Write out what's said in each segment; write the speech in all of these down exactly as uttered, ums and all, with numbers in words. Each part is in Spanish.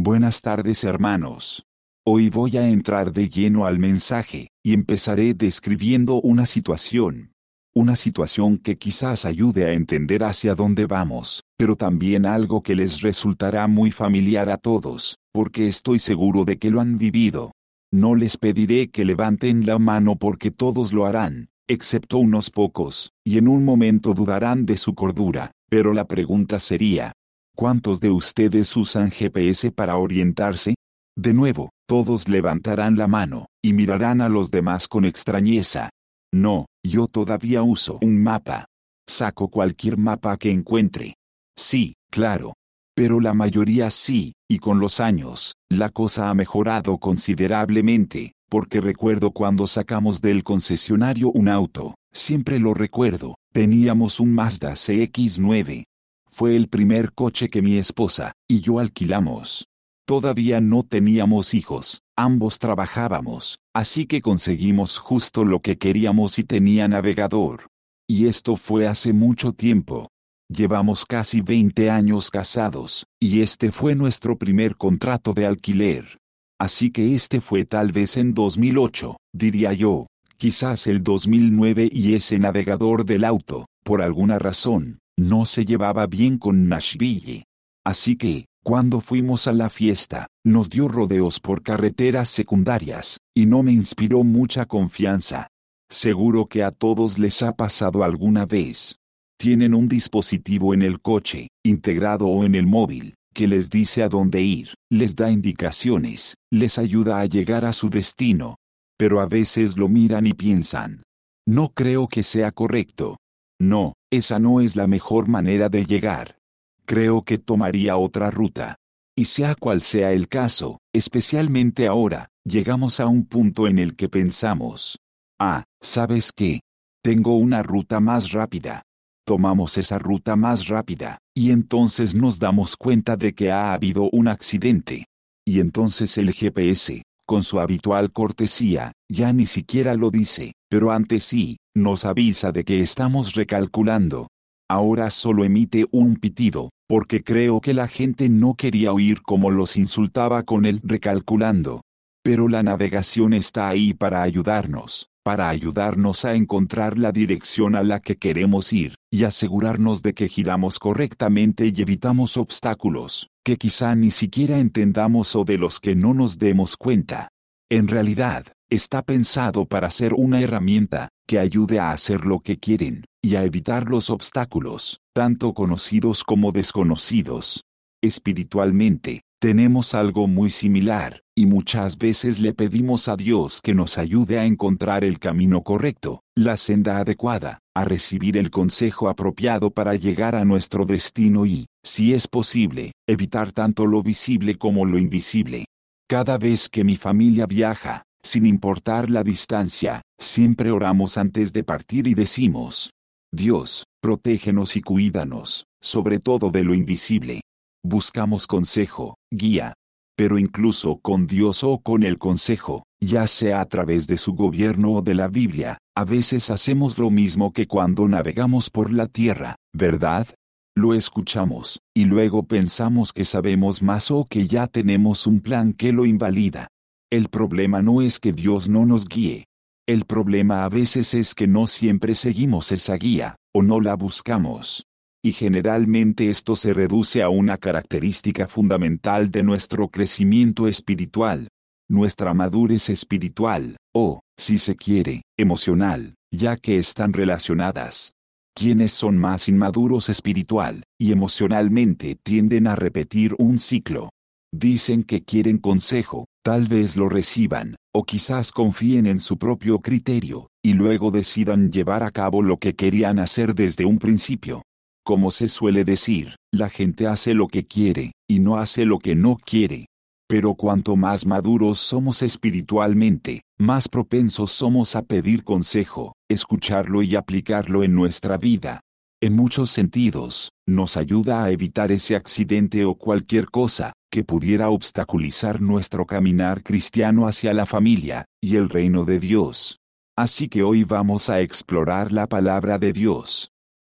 Buenas tardes, hermanos. Hoy voy a entrar de lleno al mensaje, y empezaré describiendo una situación. Una situación que quizás ayude a entender hacia dónde vamos, pero también algo que les resultará muy familiar a todos, porque estoy seguro de que lo han vivido. No les pediré que levanten la mano porque todos lo harán, excepto unos pocos, y en un momento dudarán de su cordura, pero la pregunta sería, ¿cuántos de ustedes usan G P S para orientarse? De nuevo, todos levantarán la mano, y mirarán a los demás con extrañeza. No, yo todavía uso un mapa. Saco cualquier mapa que encuentre. Sí, claro. Pero la mayoría sí, y con los años, la cosa ha mejorado considerablemente, porque recuerdo cuando sacamos del concesionario un auto, siempre lo recuerdo, teníamos un Mazda C X nueve. Fue el primer coche que mi esposa y yo alquilamos. Todavía no teníamos hijos, ambos trabajábamos, así que conseguimos justo lo que queríamos y tenía navegador. Y esto fue hace mucho tiempo. Llevamos casi veinte años casados, y este fue nuestro primer contrato de alquiler. Así que este fue tal vez en dos mil ocho, diría yo, quizás el dos mil nueve, y ese navegador del auto, por alguna razón, no se llevaba bien con Nashville. Así que, cuando fuimos a la fiesta, nos dio rodeos por carreteras secundarias, y no me inspiró mucha confianza. Seguro que a todos les ha pasado alguna vez. Tienen un dispositivo en el coche, integrado o en el móvil, que les dice a dónde ir, les da indicaciones, les ayuda a llegar a su destino. Pero a veces lo miran y piensan, no creo que sea correcto. No, esa no es la mejor manera de llegar. Creo que tomaría otra ruta. Y sea cual sea el caso, especialmente ahora, llegamos a un punto en el que pensamos, ah, ¿sabes qué? Tengo una ruta más rápida. Tomamos esa ruta más rápida, y entonces nos damos cuenta de que ha habido un accidente. Y entonces el G P S, con su habitual cortesía, ya ni siquiera lo dice, pero antes sí, nos avisa de que estamos recalculando. Ahora solo emite un pitido, porque creo que la gente no quería oír cómo los insultaba con el recalculando. Pero la navegación está ahí para ayudarnos, para ayudarnos a encontrar la dirección a la que queremos ir, y asegurarnos de que giramos correctamente y evitamos obstáculos, que quizá ni siquiera entendamos o de los que no nos demos cuenta. En realidad, está pensado para ser una herramienta, que ayude a hacer lo que quieren, y a evitar los obstáculos, tanto conocidos como desconocidos. Espiritualmente, tenemos algo muy similar, y muchas veces le pedimos a Dios que nos ayude a encontrar el camino correcto, la senda adecuada, a recibir el consejo apropiado para llegar a nuestro destino y, si es posible, evitar tanto lo visible como lo invisible. Cada vez que mi familia viaja, sin importar la distancia, siempre oramos antes de partir y decimos, Dios, protégenos y cuídanos, sobre todo de lo invisible. Buscamos consejo, guía. Pero incluso con Dios o con el consejo, ya sea a través de su gobierno o de la Biblia, a veces hacemos lo mismo que cuando navegamos por la tierra, ¿verdad? Lo escuchamos, y luego pensamos que sabemos más o que ya tenemos un plan que lo invalida. El problema no es que Dios no nos guíe. El problema a veces es que no siempre seguimos esa guía, o no la buscamos. Y generalmente esto se reduce a una característica fundamental de nuestro crecimiento espiritual. Nuestra madurez espiritual, o, si se quiere, emocional, ya que están relacionadas. Quienes son más inmaduros espiritual y emocionalmente tienden a repetir un ciclo. Dicen que quieren consejo, tal vez lo reciban, o quizás confíen en su propio criterio, y luego decidan llevar a cabo lo que querían hacer desde un principio. Como se suele decir, la gente hace lo que quiere, y no hace lo que no quiere. Pero cuanto más maduros somos espiritualmente, más propensos somos a pedir consejo, escucharlo y aplicarlo en nuestra vida. En muchos sentidos, nos ayuda a evitar ese accidente o cualquier cosa que pudiera obstaculizar nuestro caminar cristiano hacia la familia y el reino de Dios. Así que hoy vamos a explorar la palabra de Dios.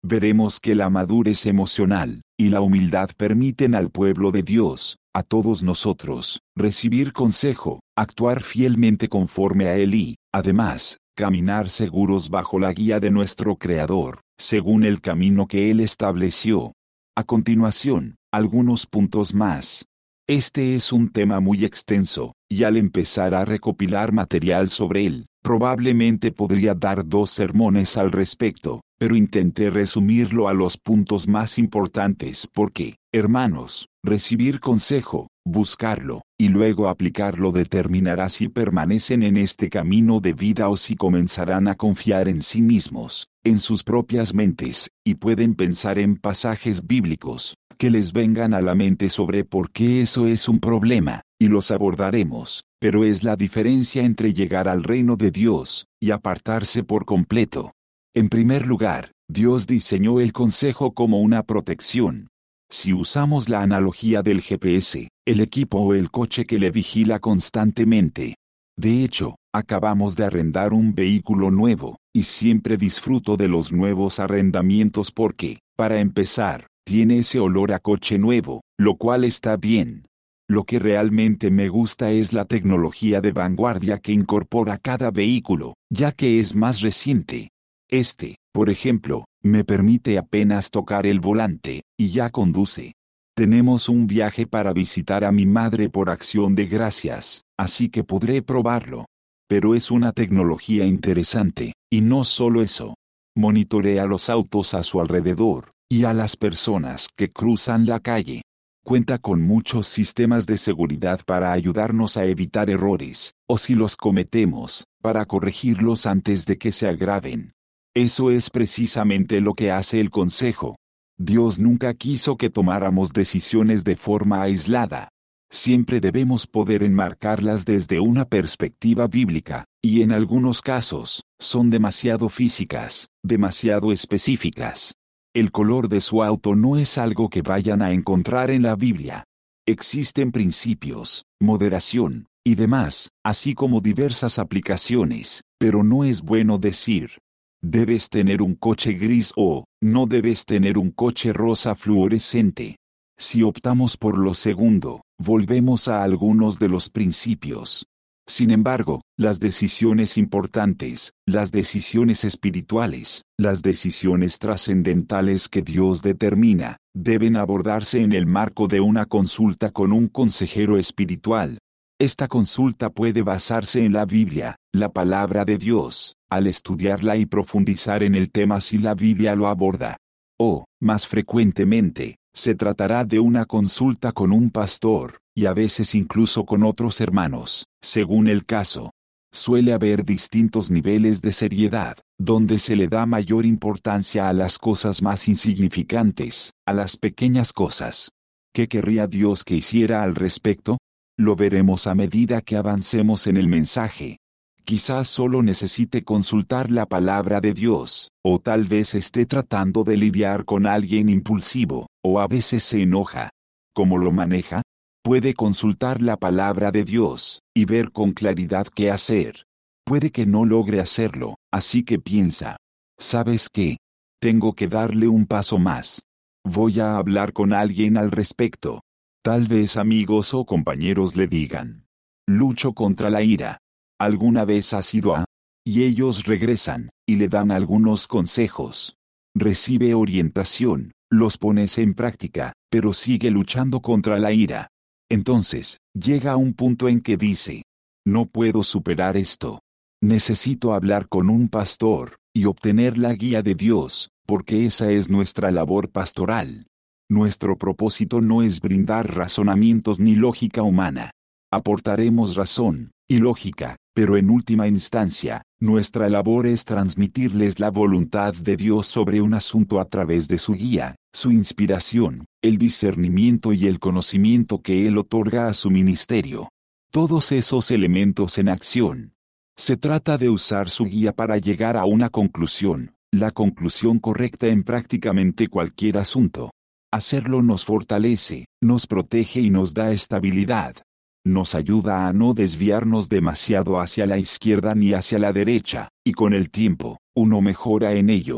veremos que la madurez emocional y la humildad permiten al pueblo de Dios, a todos nosotros, recibir consejo, actuar fielmente conforme a Él y, además, caminar seguros bajo la guía de nuestro Creador, según el camino que Él estableció. A continuación, algunos puntos más. Este es un tema muy extenso, y al empezar a recopilar material sobre él, probablemente podría dar dos sermones al respecto, pero intenté resumirlo a los puntos más importantes porque, hermanos, recibir consejo, buscarlo, y luego aplicarlo determinará si permanecen en este camino de vida o si comenzarán a confiar en sí mismos, en sus propias mentes, y pueden pensar en pasajes bíblicos que les vengan a la mente sobre por qué eso es un problema, y los abordaremos, pero es la diferencia entre llegar al reino de Dios y apartarse por completo. En primer lugar, Dios diseñó el consejo como una protección. Si usamos la analogía del G P S, el equipo o el coche que le vigila constantemente. De hecho, acabamos de arrendar un vehículo nuevo, y siempre disfruto de los nuevos arrendamientos porque, para empezar, tiene ese olor a coche nuevo, lo cual está bien. Lo que realmente me gusta es la tecnología de vanguardia que incorpora cada vehículo, ya que es más reciente. Este, por ejemplo, me permite apenas tocar el volante, y ya conduce. Tenemos un viaje para visitar a mi madre por acción de gracias, así que podré probarlo. Pero es una tecnología interesante, y no solo eso. Monitorea los autos a su alrededor, y a las personas que cruzan la calle. Cuenta con muchos sistemas de seguridad para ayudarnos a evitar errores, o si los cometemos, para corregirlos antes de que se agraven. Eso es precisamente lo que hace el consejo. Dios nunca quiso que tomáramos decisiones de forma aislada. Siempre debemos poder enmarcarlas desde una perspectiva bíblica, y en algunos casos, son demasiado físicas, demasiado específicas. El color de su auto no es algo que vayan a encontrar en la Biblia. Existen principios, moderación, y demás, así como diversas aplicaciones, pero no es bueno decir, debes tener un coche gris o, no debes tener un coche rosa fluorescente. Si optamos por lo segundo, volvemos a algunos de los principios. Sin embargo, las decisiones importantes, las decisiones espirituales, las decisiones trascendentales que Dios determina, deben abordarse en el marco de una consulta con un consejero espiritual. Esta consulta puede basarse en la Biblia, la palabra de Dios, al estudiarla y profundizar en el tema si la Biblia lo aborda. O, más frecuentemente, se tratará de una consulta con un pastor, y a veces incluso con otros hermanos, según el caso. Suele haber distintos niveles de seriedad, donde se le da mayor importancia a las cosas más insignificantes, a las pequeñas cosas. ¿Qué querría Dios que hiciera al respecto? Lo veremos a medida que avancemos en el mensaje. Quizás solo necesite consultar la palabra de Dios, o tal vez esté tratando de lidiar con alguien impulsivo, o a veces se enoja. ¿Cómo lo maneja? Puede consultar la palabra de Dios, y ver con claridad qué hacer. Puede que no logre hacerlo, así que piensa, ¿sabes qué? Tengo que darle un paso más. Voy a hablar con alguien al respecto. Tal vez amigos o compañeros le digan, lucho contra la ira. ¿Alguna vez has ido a? Y ellos regresan, y le dan algunos consejos. Recibe orientación, los pones en práctica, pero sigue luchando contra la ira. Entonces, llega a un punto en que dice, no puedo superar esto. Necesito hablar con un pastor, y obtener la guía de Dios, porque esa es nuestra labor pastoral. Nuestro propósito no es brindar razonamientos ni lógica humana. Aportaremos razón y lógica, pero en última instancia, nuestra labor es transmitirles la voluntad de Dios sobre un asunto a través de su guía, su inspiración, el discernimiento y el conocimiento que Él otorga a su ministerio. Todos esos elementos en acción. Se trata de usar su guía para llegar a una conclusión, la conclusión correcta en prácticamente cualquier asunto. Hacerlo nos fortalece, nos protege y nos da estabilidad. Nos ayuda a no desviarnos demasiado hacia la izquierda ni hacia la derecha, y con el tiempo, uno mejora en ello.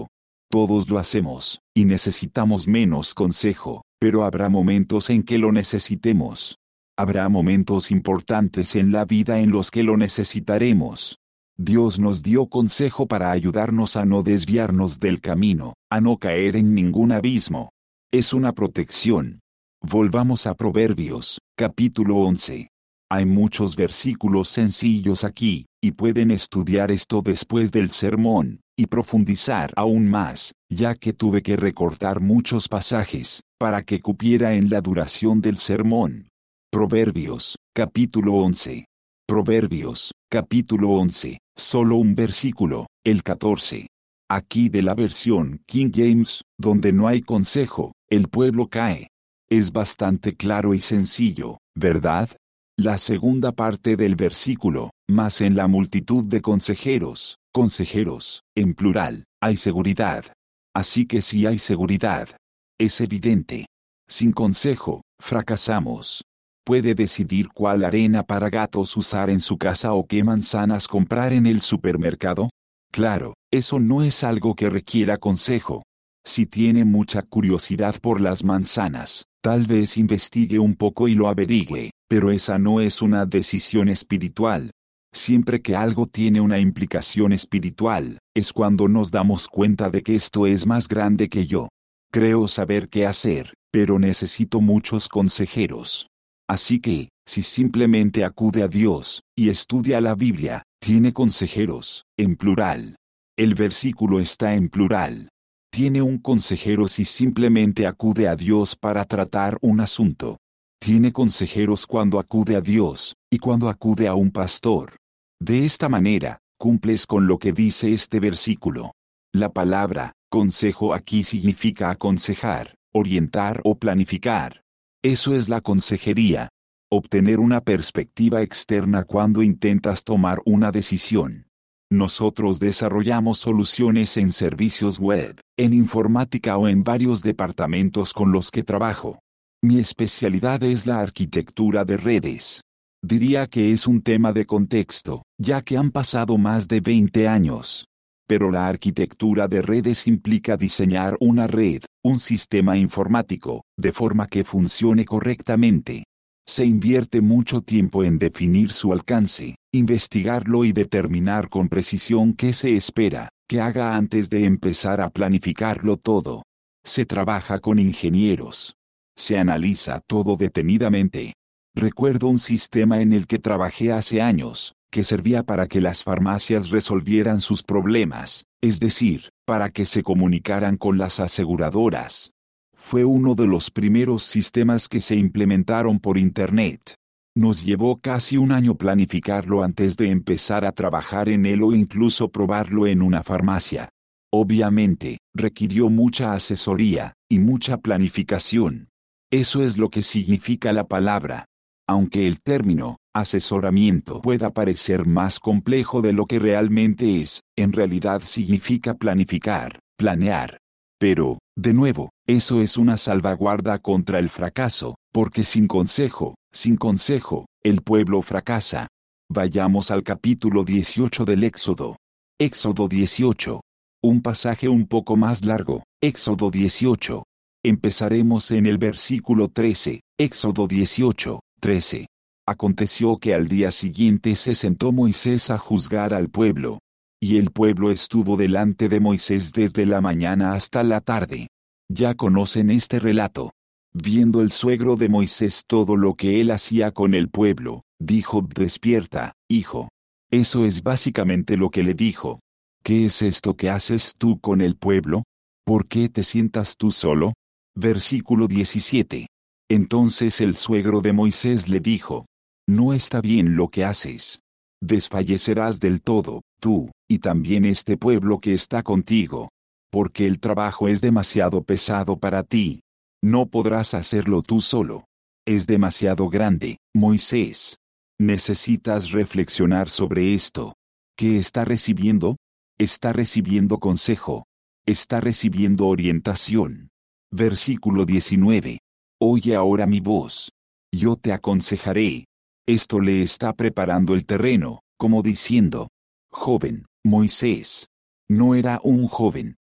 Todos lo hacemos, y necesitamos menos consejo, pero habrá momentos en que lo necesitemos. Habrá momentos importantes en la vida en los que lo necesitaremos. Dios nos dio consejo para ayudarnos a no desviarnos del camino, a no caer en ningún abismo. Es una protección. Volvamos a Proverbios, capítulo once. Hay muchos versículos sencillos aquí, y pueden estudiar esto después del sermón, y profundizar aún más, ya que tuve que recortar muchos pasajes, para que cupiera en la duración del sermón. Proverbios, capítulo once. Proverbios, capítulo once, solo un versículo, el catorce. Aquí de la versión King James, donde no hay consejo, el pueblo cae. Es bastante claro y sencillo, ¿verdad? La segunda parte del versículo, mas en la multitud de consejeros, consejeros, en plural, hay seguridad. Así que si hay seguridad, es evidente. Sin consejo, fracasamos. ¿Puede decidir cuál arena para gatos usar en su casa o qué manzanas comprar en el supermercado? Claro, eso no es algo que requiera consejo. Si tiene mucha curiosidad por las manzanas, tal vez investigue un poco y lo averigüe, pero esa no es una decisión espiritual. Siempre que algo tiene una implicación espiritual, es cuando nos damos cuenta de que esto es más grande que yo. Creo saber qué hacer, pero necesito muchos consejeros. Así que, si simplemente acude a Dios, y estudia la Biblia, tiene consejeros, en plural. El versículo está en plural. Tiene un consejero si simplemente acude a Dios para tratar un asunto. Tiene consejeros cuando acude a Dios, y cuando acude a un pastor. De esta manera, cumples con lo que dice este versículo. La palabra, consejo aquí significa aconsejar, orientar o planificar. Eso es la consejería. Obtener una perspectiva externa cuando intentas tomar una decisión. Nosotros desarrollamos soluciones en servicios web, en informática o en varios departamentos con los que trabajo. Mi especialidad es la arquitectura de redes. Diría que es un tema de contexto, ya que han pasado más de veinte años. Pero la arquitectura de redes implica diseñar una red, un sistema informático, de forma que funcione correctamente. Se invierte mucho tiempo en definir su alcance, investigarlo y determinar con precisión qué se espera que haga antes de empezar a planificarlo todo. Se trabaja con ingenieros. Se analiza todo detenidamente. Recuerdo un sistema en el que trabajé hace años, que servía para que las farmacias resolvieran sus problemas, es decir, para que se comunicaran con las aseguradoras. Fue uno de los primeros sistemas que se implementaron por Internet. Nos llevó casi un año planificarlo antes de empezar a trabajar en él o incluso probarlo en una farmacia. Obviamente, requirió mucha asesoría y mucha planificación. Eso es lo que significa la palabra. Aunque el término, asesoramiento, pueda parecer más complejo de lo que realmente es, en realidad significa planificar, planear. Pero, de nuevo, eso es una salvaguarda contra el fracaso, porque sin consejo, sin consejo, el pueblo fracasa. Vayamos al capítulo dieciocho del Éxodo. Éxodo dieciocho. Un pasaje un poco más largo, Éxodo dieciocho. Empezaremos en el versículo trece, Éxodo dieciocho, trece. Aconteció que al día siguiente se sentó Moisés a juzgar al pueblo. Y el pueblo estuvo delante de Moisés desde la mañana hasta la tarde. Ya conocen este relato. Viendo el suegro de Moisés todo lo que él hacía con el pueblo, dijo: despierta, hijo. Eso es básicamente lo que le dijo. ¿Qué es esto que haces tú con el pueblo? ¿Por qué te sientas tú solo? Versículo diecisiete. Entonces el suegro de Moisés le dijo: no está bien lo que haces. Desfallecerás del todo, tú, y también este pueblo que está contigo. Porque el trabajo es demasiado pesado para ti. No podrás hacerlo tú solo. Es demasiado grande, Moisés. Necesitas reflexionar sobre esto. ¿Qué está recibiendo? Está recibiendo consejo. Está recibiendo orientación. Versículo diecinueve. Oye ahora mi voz. Yo te aconsejaré. Esto le está preparando el terreno, como diciendo: joven, Moisés. No era un joven,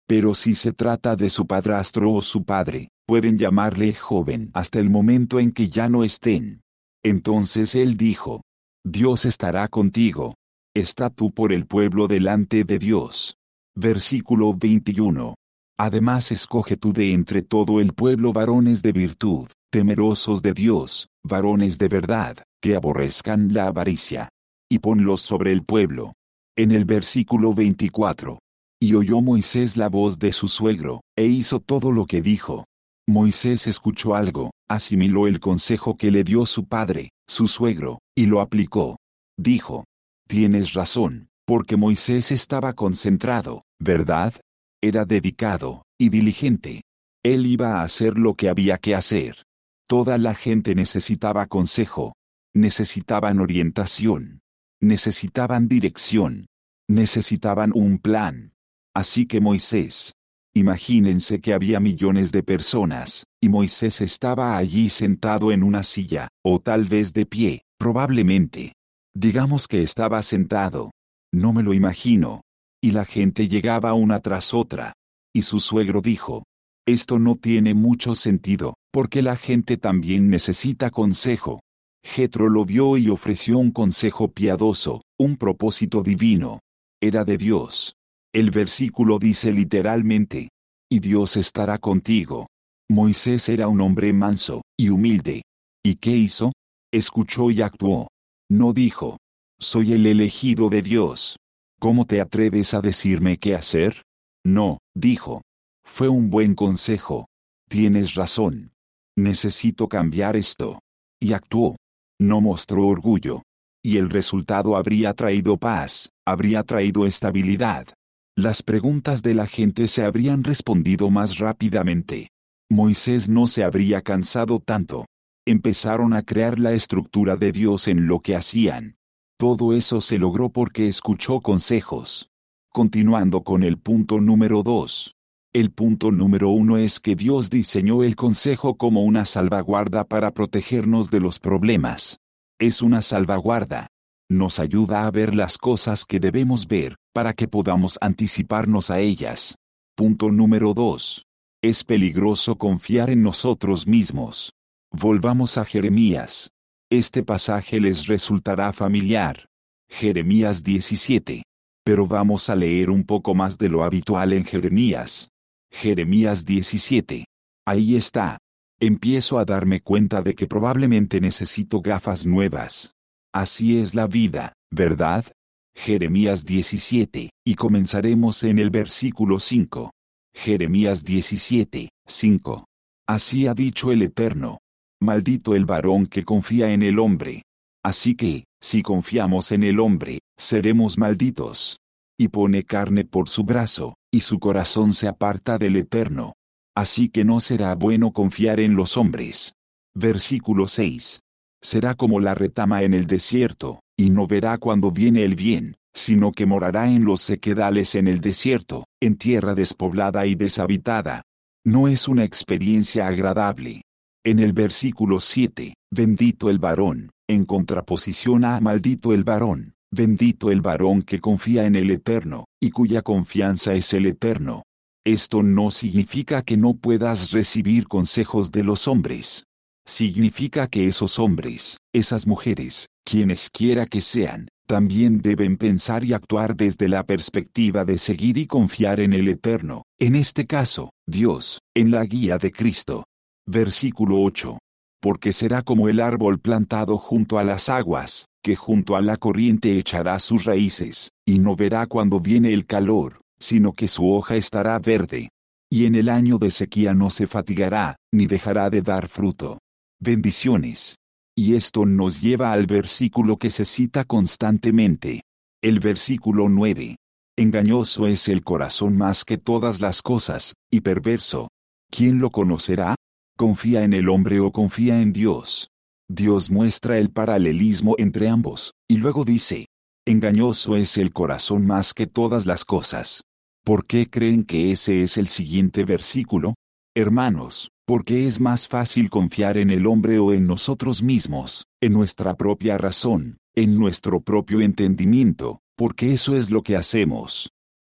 Pero si se trata de su padrastro o su padre, pueden llamarle joven hasta el momento en que ya no estén. Entonces él dijo: Dios estará contigo. Está tú por el pueblo delante de Dios. Versículo veintiuno. Además escoge tú de entre todo el pueblo varones de virtud, temerosos de Dios, varones de verdad, que aborrezcan la avaricia. Y ponlos sobre el pueblo. En el versículo veinticuatro. Y oyó Moisés la voz de su suegro, e hizo todo lo que dijo. Moisés escuchó algo, asimiló el consejo que le dio su padre, su suegro, y lo aplicó. Dijo: Tienes razón, porque Moisés estaba concentrado, ¿verdad? Era dedicado, y diligente. Él iba a hacer lo que había que hacer. Toda la gente necesitaba consejo. Necesitaban orientación. Necesitaban dirección. Necesitaban un plan. Así que Moisés. Imagínense que había millones de personas, y Moisés estaba allí sentado en una silla, o tal vez de pie, probablemente. Digamos que estaba sentado. No me lo imagino. Y la gente llegaba una tras otra. Y su suegro dijo: Esto no tiene mucho sentido, porque la gente también necesita consejo. Jetro lo vio y ofreció un consejo piadoso, un propósito divino. Era de Dios. El versículo dice literalmente: Y Dios estará contigo. Moisés era un hombre manso y humilde. ¿Y qué hizo? Escuchó y actuó. No dijo: Soy el elegido de Dios. ¿Cómo te atreves a decirme qué hacer? No, dijo. Fue un buen consejo. Tienes razón. Necesito cambiar esto. Y actuó. No mostró orgullo. Y el resultado habría traído paz, habría traído estabilidad. Las preguntas de la gente se habrían respondido más rápidamente. Moisés no se habría cansado tanto. Empezaron a crear la estructura de Dios en lo que hacían. Todo eso se logró porque escuchó consejos. Continuando con el punto número dos. El punto número uno es que Dios diseñó el consejo como una salvaguarda para protegernos de los problemas. Es una salvaguarda. Nos ayuda a ver las cosas que debemos ver, para que podamos anticiparnos a ellas. Punto número dos. Es peligroso confiar en nosotros mismos. Volvamos a Jeremías. Este pasaje les resultará familiar. Jeremías diecisiete. Pero vamos a leer un poco más de lo habitual en Jeremías. Jeremías diecisiete. Ahí está. Empiezo a darme cuenta de que probablemente necesito gafas nuevas. Así es la vida, ¿verdad? Jeremías diecisiete, y comenzaremos en el versículo cinco. Jeremías diecisiete, cinco. Así ha dicho el Eterno. Maldito el varón que confía en el hombre. Así que, si confiamos en el hombre, seremos malditos. Y pone carne por su brazo, y su corazón se aparta del Eterno. Así que no será bueno confiar en los hombres. Versículo seis. Será como la retama en el desierto, y no verá cuando viene el bien, sino que morará en los sequedales en el desierto, en tierra despoblada y deshabitada. No es una experiencia agradable. En el versículo siete, bendito el varón, en contraposición a maldito el varón, bendito el varón que confía en el Eterno, y cuya confianza es el Eterno. Esto no significa que no puedas recibir consejos de los hombres. Significa que esos hombres, esas mujeres, quienes quiera que sean, también deben pensar y actuar desde la perspectiva de seguir y confiar en el Eterno, en este caso, Dios, en la guía de Cristo. Versículo ocho. Porque será como el árbol plantado junto a las aguas, que junto a la corriente echará sus raíces, y no verá cuando viene el calor, sino que su hoja estará verde. Y en el año de sequía no se fatigará, ni dejará de dar fruto. Bendiciones. Y esto nos lleva al versículo que se cita constantemente. El versículo nueve. Engañoso es el corazón más que todas las cosas, y perverso. ¿Quién lo conocerá? ¿Confía en el hombre o confía en Dios? Dios muestra el paralelismo entre ambos, y luego dice: engañoso es el corazón más que todas las cosas. ¿Por qué creen que ese es el siguiente versículo? Hermanos, porque es más fácil confiar en el hombre o en nosotros mismos, en nuestra propia razón, en nuestro propio entendimiento, porque eso es lo que hacemos.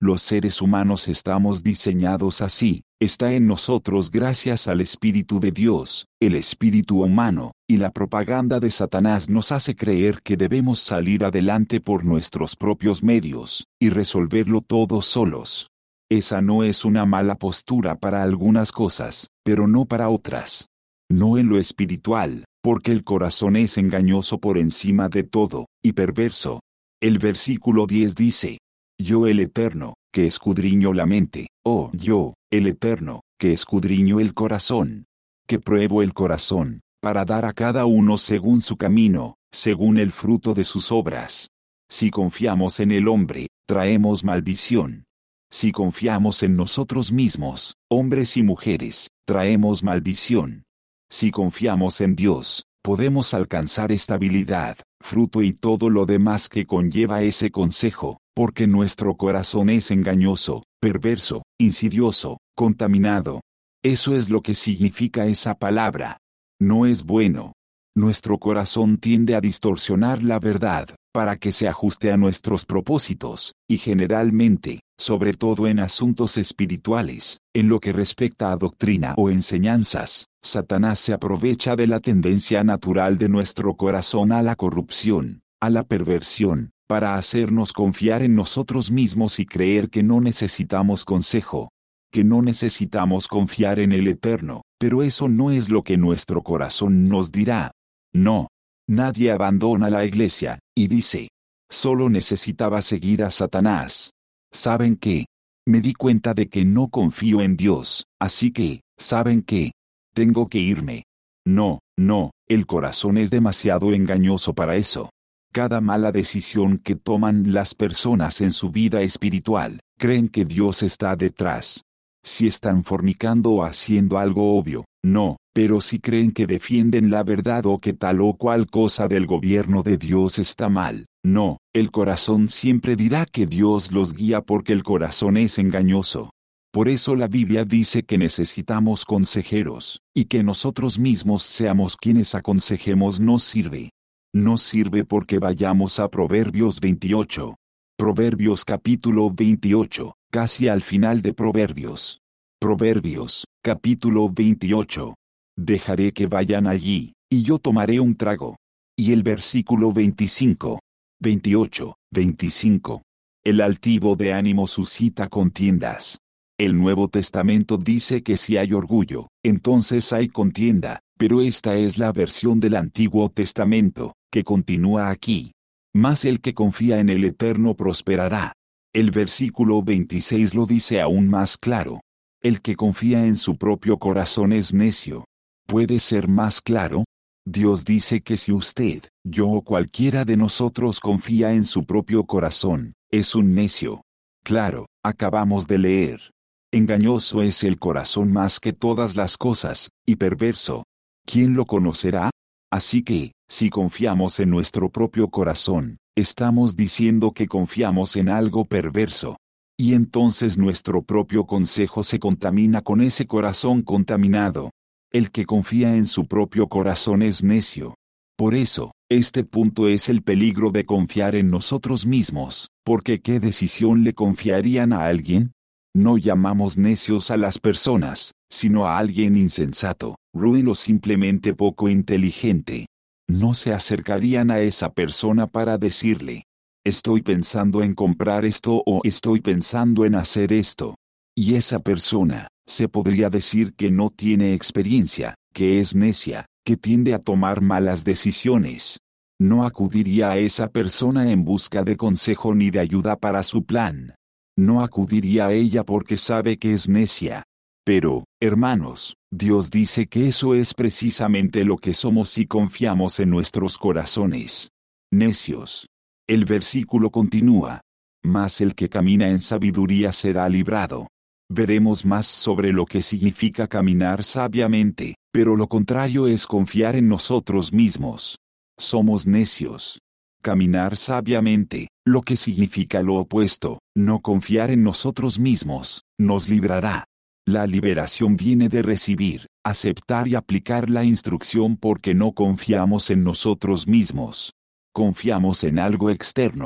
Los seres humanos estamos diseñados así, está en nosotros gracias al Espíritu de Dios, el espíritu humano, y la propaganda de Satanás nos hace creer que debemos salir adelante por nuestros propios medios, y resolverlo todo solos. Esa no es una mala postura para algunas cosas, pero no para otras. No en lo espiritual, porque el corazón es engañoso por encima de todo, y perverso. El versículo diez dice, yo el Eterno, que escudriño la mente, oh yo, el Eterno, que escudriño el corazón, que pruebo el corazón, para dar a cada uno según su camino, según el fruto de sus obras. Si confiamos en el hombre, traemos maldición. Si confiamos en nosotros mismos, hombres y mujeres, traemos maldición. Si confiamos en Dios, podemos alcanzar estabilidad, fruto y todo lo demás que conlleva ese consejo, porque nuestro corazón es engañoso, perverso, insidioso, contaminado. Eso es lo que significa esa palabra. No es bueno. Nuestro corazón tiende a distorsionar la verdad, para que se ajuste a nuestros propósitos, y generalmente, sobre todo en asuntos espirituales, en lo que respecta a doctrina o enseñanzas, Satanás se aprovecha de la tendencia natural de nuestro corazón a la corrupción, a la perversión, para hacernos confiar en nosotros mismos y creer que no necesitamos consejo, que no necesitamos confiar en el Eterno, pero eso no es lo que nuestro corazón nos dirá. No. Nadie abandona la iglesia, y dice, solo necesitaba seguir a Satanás. ¿Saben qué? Me di cuenta de que no confío en Dios, así que, ¿saben qué? Tengo que irme. No, no, el corazón es demasiado engañoso para eso. Cada mala decisión que toman las personas en su vida espiritual, creen que Dios está detrás. Si están fornicando o haciendo algo obvio, no, pero si creen que defienden la verdad o que tal o cual cosa del gobierno de Dios está mal, no, el corazón siempre dirá que Dios los guía porque el corazón es engañoso. Por eso la Biblia dice que necesitamos consejeros, y que nosotros mismos seamos quienes aconsejemos no sirve. No sirve porque vayamos a Proverbios veintiocho. Proverbios capítulo veintiocho, casi al final de Proverbios. Proverbios, capítulo veintiocho. Dejaré que vayan allí, y yo tomaré un trago. Y el versículo veinticinco. veintiocho, veinticinco. El altivo de ánimo suscita contiendas. El Nuevo Testamento dice que si hay orgullo, entonces hay contienda, pero esta es la versión del Antiguo Testamento, que continúa aquí. Mas el que confía en el Eterno prosperará. El versículo veintiséis lo dice aún más claro. El que confía en su propio corazón es necio. ¿Puede ser más claro? Dios dice que si usted, yo o cualquiera de nosotros confía en su propio corazón, es un necio. Claro, acabamos de leer. Engañoso es el corazón más que todas las cosas, y perverso. ¿Quién lo conocerá? Así que, si confiamos en nuestro propio corazón, estamos diciendo que confiamos en algo perverso. Y entonces nuestro propio consejo se contamina con ese corazón contaminado. El que confía en su propio corazón es necio. Por eso, este punto es el peligro de confiar en nosotros mismos, porque ¿qué decisión le confiarían a alguien? No llamamos necios a las personas, sino a alguien insensato, ruin o simplemente poco inteligente. No se acercarían a esa persona para decirle, estoy pensando en comprar esto o estoy pensando en hacer esto. Y esa persona, se podría decir que no tiene experiencia, que es necia, que tiende a tomar malas decisiones. No acudiría a esa persona en busca de consejo ni de ayuda para su plan. No acudiría a ella porque sabe que es necia. Pero, hermanos, Dios dice que eso es precisamente lo que somos si confiamos en nuestros corazones. Necios. El versículo continúa. Mas el que camina en sabiduría será librado. Veremos más sobre lo que significa caminar sabiamente, pero lo contrario es confiar en nosotros mismos. Somos necios. Caminar sabiamente, lo que significa lo opuesto, no confiar en nosotros mismos, nos librará. La liberación viene de recibir, aceptar y aplicar la instrucción porque no confiamos en nosotros mismos. Confiamos en algo externo.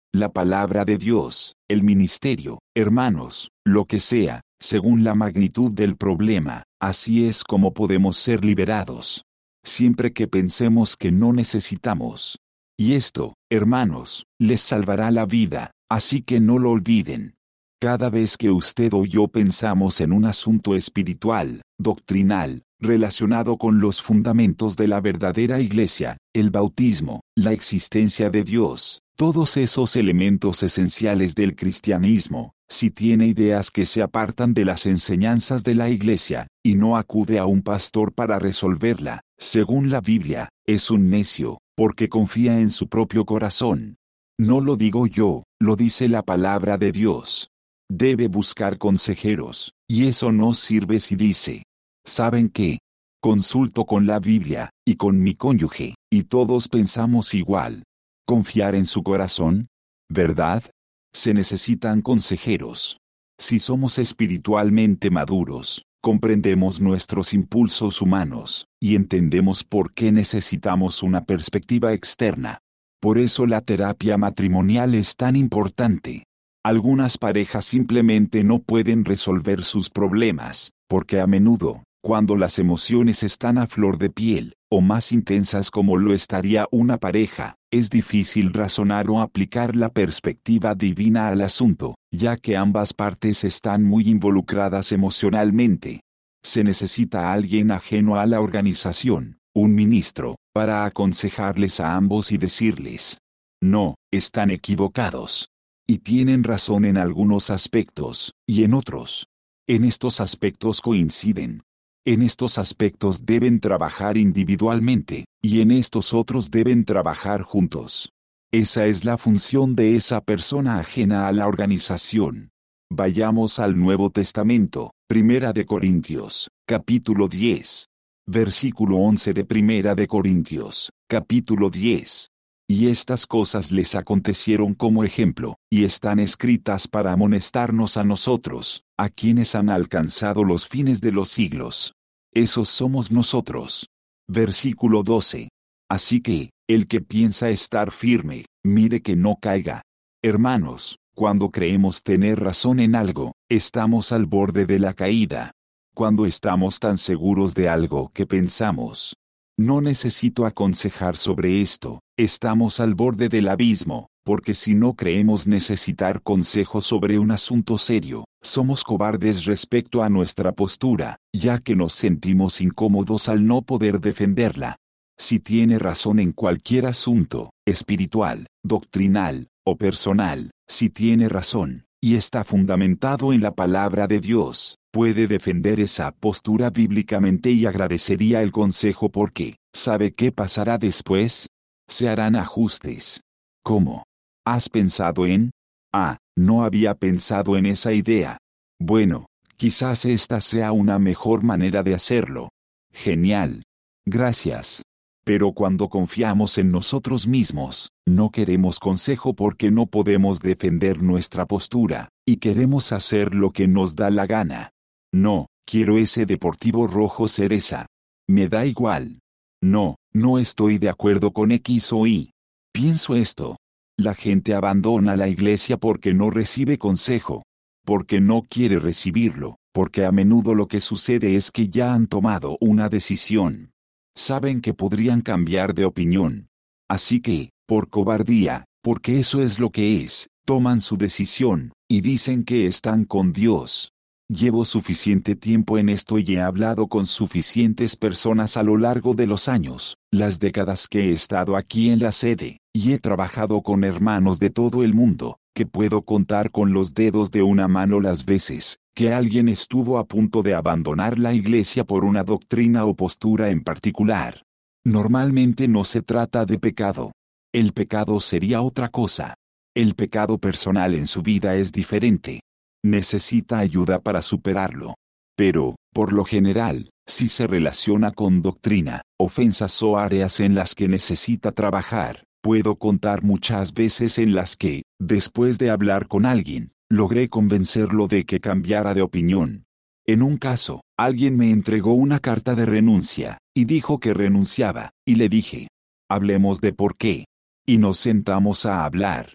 La palabra de Dios, el ministerio, hermanos, lo que sea, según la magnitud del problema, así es como podemos ser liberados. Siempre que pensemos que no necesitamos. Y esto, hermanos, les salvará la vida, así que no lo olviden. Cada vez que usted o yo pensamos en un asunto espiritual, doctrinal, relacionado con los fundamentos de la verdadera iglesia, el bautismo, la existencia de Dios, todos esos elementos esenciales del cristianismo, si tiene ideas que se apartan de las enseñanzas de la iglesia, y no acude a un pastor para resolverla, según la Biblia, es un necio, porque confía en su propio corazón. No lo digo yo, lo dice la palabra de Dios. Debe buscar consejeros, y eso no sirve si dice, ¿saben qué? Consulto con la Biblia, y con mi cónyuge, y todos pensamos igual. ¿Confiar en su corazón? ¿Verdad? Se necesitan consejeros. Si somos espiritualmente maduros, comprendemos nuestros impulsos humanos, y entendemos por qué necesitamos una perspectiva externa. Por eso la terapia matrimonial es tan importante. Algunas parejas simplemente no pueden resolver sus problemas, porque a menudo, cuando las emociones están a flor de piel, o más intensas como lo estaría una pareja, es difícil razonar o aplicar la perspectiva divina al asunto, ya que ambas partes están muy involucradas emocionalmente. Se necesita alguien ajeno a la organización, un ministro, para aconsejarles a ambos y decirles, no, están equivocados. Y tienen razón en algunos aspectos, y en otros. En estos aspectos coinciden. En estos aspectos deben trabajar individualmente, y en estos otros deben trabajar juntos. Esa es la función de esa persona ajena a la organización. Vayamos al Nuevo Testamento, Primera de Corintios, capítulo diez. Versículo once de Primera de Corintios, capítulo diez. Y estas cosas les acontecieron como ejemplo, y están escritas para amonestarnos a nosotros, a quienes han alcanzado los fines de los siglos. Esos somos nosotros. Versículo doce. Así que, el que piensa estar firme, mire que no caiga. Hermanos, cuando creemos tener razón en algo, estamos al borde de la caída. Cuando estamos tan seguros de algo que pensamos, no necesito aconsejar sobre esto, estamos al borde del abismo, porque si no creemos necesitar consejo sobre un asunto serio, somos cobardes respecto a nuestra postura, ya que nos sentimos incómodos al no poder defenderla. Si tiene razón en cualquier asunto, espiritual, doctrinal, o personal, si tiene razón, y está fundamentado en la palabra de Dios, puede defender esa postura bíblicamente y agradecería el consejo porque, ¿sabe qué pasará después? Se harán ajustes. ¿Cómo? ¿Has pensado en? Ah, no había pensado en esa idea. Bueno, quizás esta sea una mejor manera de hacerlo. Genial. Gracias. Pero cuando confiamos en nosotros mismos, no queremos consejo porque no podemos defender nuestra postura, y queremos hacer lo que nos da la gana. No, quiero ese deportivo rojo cereza. Me da igual. No, no estoy de acuerdo con X o Y. Pienso esto. La gente abandona la iglesia porque no recibe consejo. Porque no quiere recibirlo, porque a menudo lo que sucede es que ya han tomado una decisión. Saben que podrían cambiar de opinión. Así que, por cobardía, porque eso es lo que es, toman su decisión, y dicen que están con Dios. Llevo suficiente tiempo en esto y he hablado con suficientes personas a lo largo de los años, las décadas que he estado aquí en la sede, y he trabajado con hermanos de todo el mundo, que puedo contar con los dedos de una mano las veces que alguien estuvo a punto de abandonar la iglesia por una doctrina o postura en particular. Normalmente no se trata de pecado. El pecado sería otra cosa. El pecado personal en su vida es diferente. Necesita ayuda para superarlo. Pero, por lo general, si se relaciona con doctrina, ofensas o áreas en las que necesita trabajar, puedo contar muchas veces en las que, después de hablar con alguien, logré convencerlo de que cambiara de opinión. En un caso, alguien me entregó una carta de renuncia, y dijo que renunciaba, y le dije, hablemos de por qué. Y nos sentamos a hablar.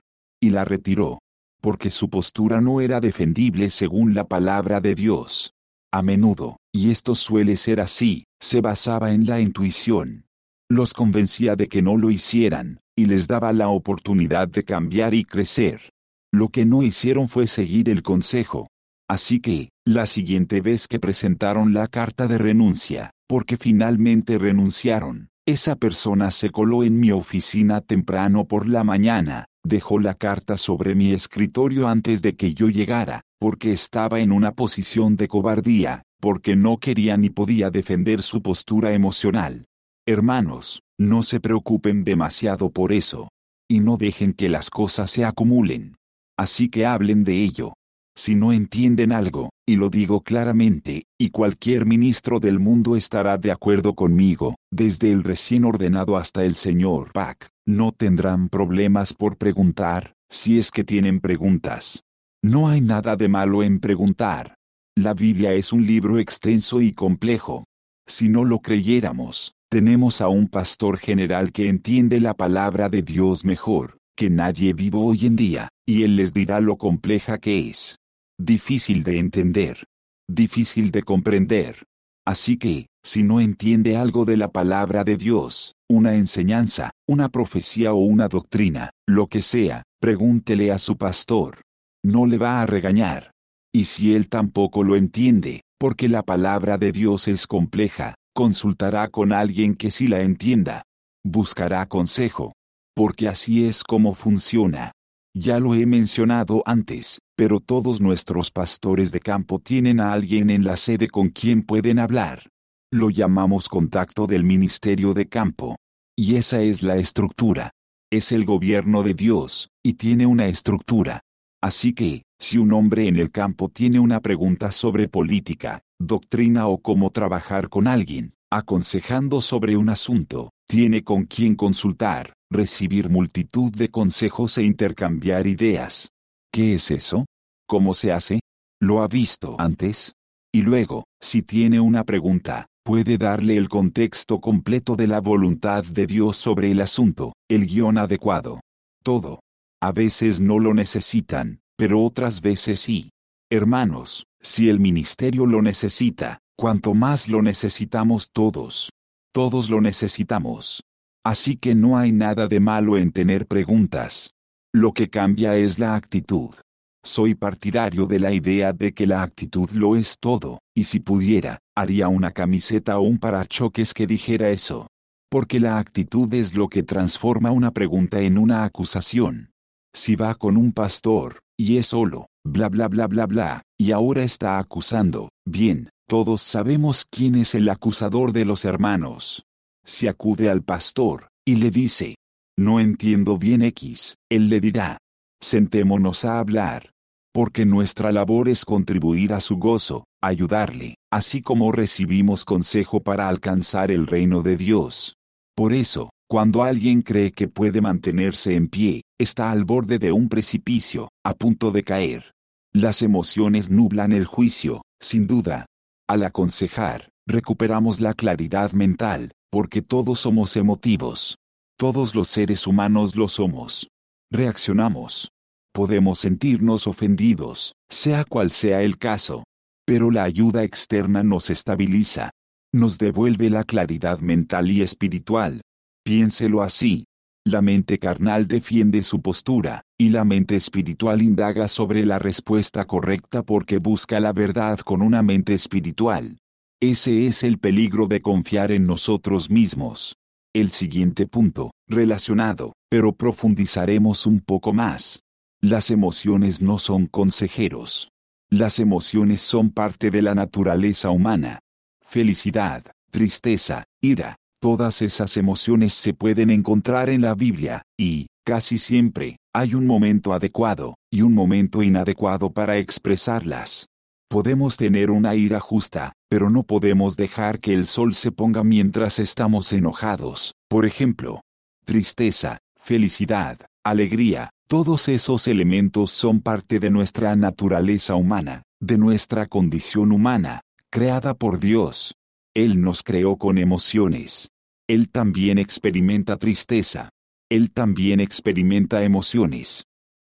y la retiró. Porque su postura no era defendible según la palabra de Dios. A menudo, y esto suele ser así, se basaba en la intuición. Los convencía de que no lo hicieran, y les daba la oportunidad de cambiar y crecer. Lo que no hicieron fue seguir el consejo. Así que, la siguiente vez que presentaron la carta de renuncia, porque finalmente renunciaron, esa persona se coló en mi oficina temprano por la mañana, dejó la carta sobre mi escritorio antes de que yo llegara, porque estaba en una posición de cobardía, porque no quería ni podía defender su postura emocional. Hermanos, no se preocupen demasiado por eso. Y no dejen que las cosas se acumulen. Así que hablen de ello. Si no entienden algo, y lo digo claramente, y cualquier ministro del mundo estará de acuerdo conmigo, desde el recién ordenado hasta el señor Pac, no tendrán problemas por preguntar, si es que tienen preguntas. No hay nada de malo en preguntar. La Biblia es un libro extenso y complejo. Si no lo creyéramos, tenemos a un pastor general que entiende la palabra de Dios mejor que nadie vivo hoy en día, y él les dirá lo compleja que es. Difícil de entender. Difícil de comprender. Así que, si no entiende algo de la palabra de Dios, una enseñanza, una profecía o una doctrina, lo que sea, pregúntele a su pastor. No le va a regañar. Y si él tampoco lo entiende, porque la palabra de Dios es compleja, consultará con alguien que sí la entienda. Buscará consejo. Porque así es como funciona. Ya lo he mencionado antes, pero todos nuestros pastores de campo tienen a alguien en la sede con quien pueden hablar. Lo llamamos contacto del ministerio de campo. Y esa es la estructura. Es el gobierno de Dios, y tiene una estructura. Así que, si un hombre en el campo tiene una pregunta sobre política, doctrina o cómo trabajar con alguien, aconsejando sobre un asunto, tiene con quien consultar, recibir multitud de consejos e intercambiar ideas. ¿Qué es eso? ¿Cómo se hace? ¿Lo ha visto antes? Y luego, si tiene una pregunta, puede darle el contexto completo de la voluntad de Dios sobre el asunto, el guión adecuado. Todo. A veces no lo necesitan, pero otras veces sí. Hermanos, si el ministerio lo necesita, cuanto más lo necesitamos todos. Todos lo necesitamos. Así que no hay nada de malo en tener preguntas. Lo que cambia es la actitud. Soy partidario de la idea de que la actitud lo es todo, y si pudiera, haría una camiseta o un parachoques que dijera eso. Porque la actitud es lo que transforma una pregunta en una acusación. Si va con un pastor, y es solo, bla bla bla bla bla, y ahora está acusando, bien, todos sabemos quién es el acusador de los hermanos. Si acude al pastor, y le dice, no entiendo bien X, él le dirá, sentémonos a hablar. Porque nuestra labor es contribuir a su gozo, ayudarle, así como recibimos consejo para alcanzar el reino de Dios. Por eso, cuando alguien cree que puede mantenerse en pie, está al borde de un precipicio, a punto de caer. Las emociones nublan el juicio, sin duda. Al aconsejar, recuperamos la claridad mental, porque todos somos emotivos. Todos los seres humanos lo somos. Reaccionamos. Podemos sentirnos ofendidos, sea cual sea el caso. Pero la ayuda externa nos estabiliza. Nos devuelve la claridad mental y espiritual. Piénselo así. La mente carnal defiende su postura, y la mente espiritual indaga sobre la respuesta correcta porque busca la verdad con una mente espiritual. Ese es el peligro de confiar en nosotros mismos. El siguiente punto, relacionado, pero profundizaremos un poco más. Las emociones no son consejeros. Las emociones son parte de la naturaleza humana. Felicidad, tristeza, ira, todas esas emociones se pueden encontrar en la Biblia, y, casi siempre, hay un momento adecuado, y un momento inadecuado para expresarlas. Podemos tener una ira justa, pero no podemos dejar que el sol se ponga mientras estamos enojados, por ejemplo. Tristeza, felicidad, alegría, todos esos elementos son parte de nuestra naturaleza humana, de nuestra condición humana, creada por Dios. Él nos creó con emociones. Él también experimenta tristeza. Él también experimenta emociones.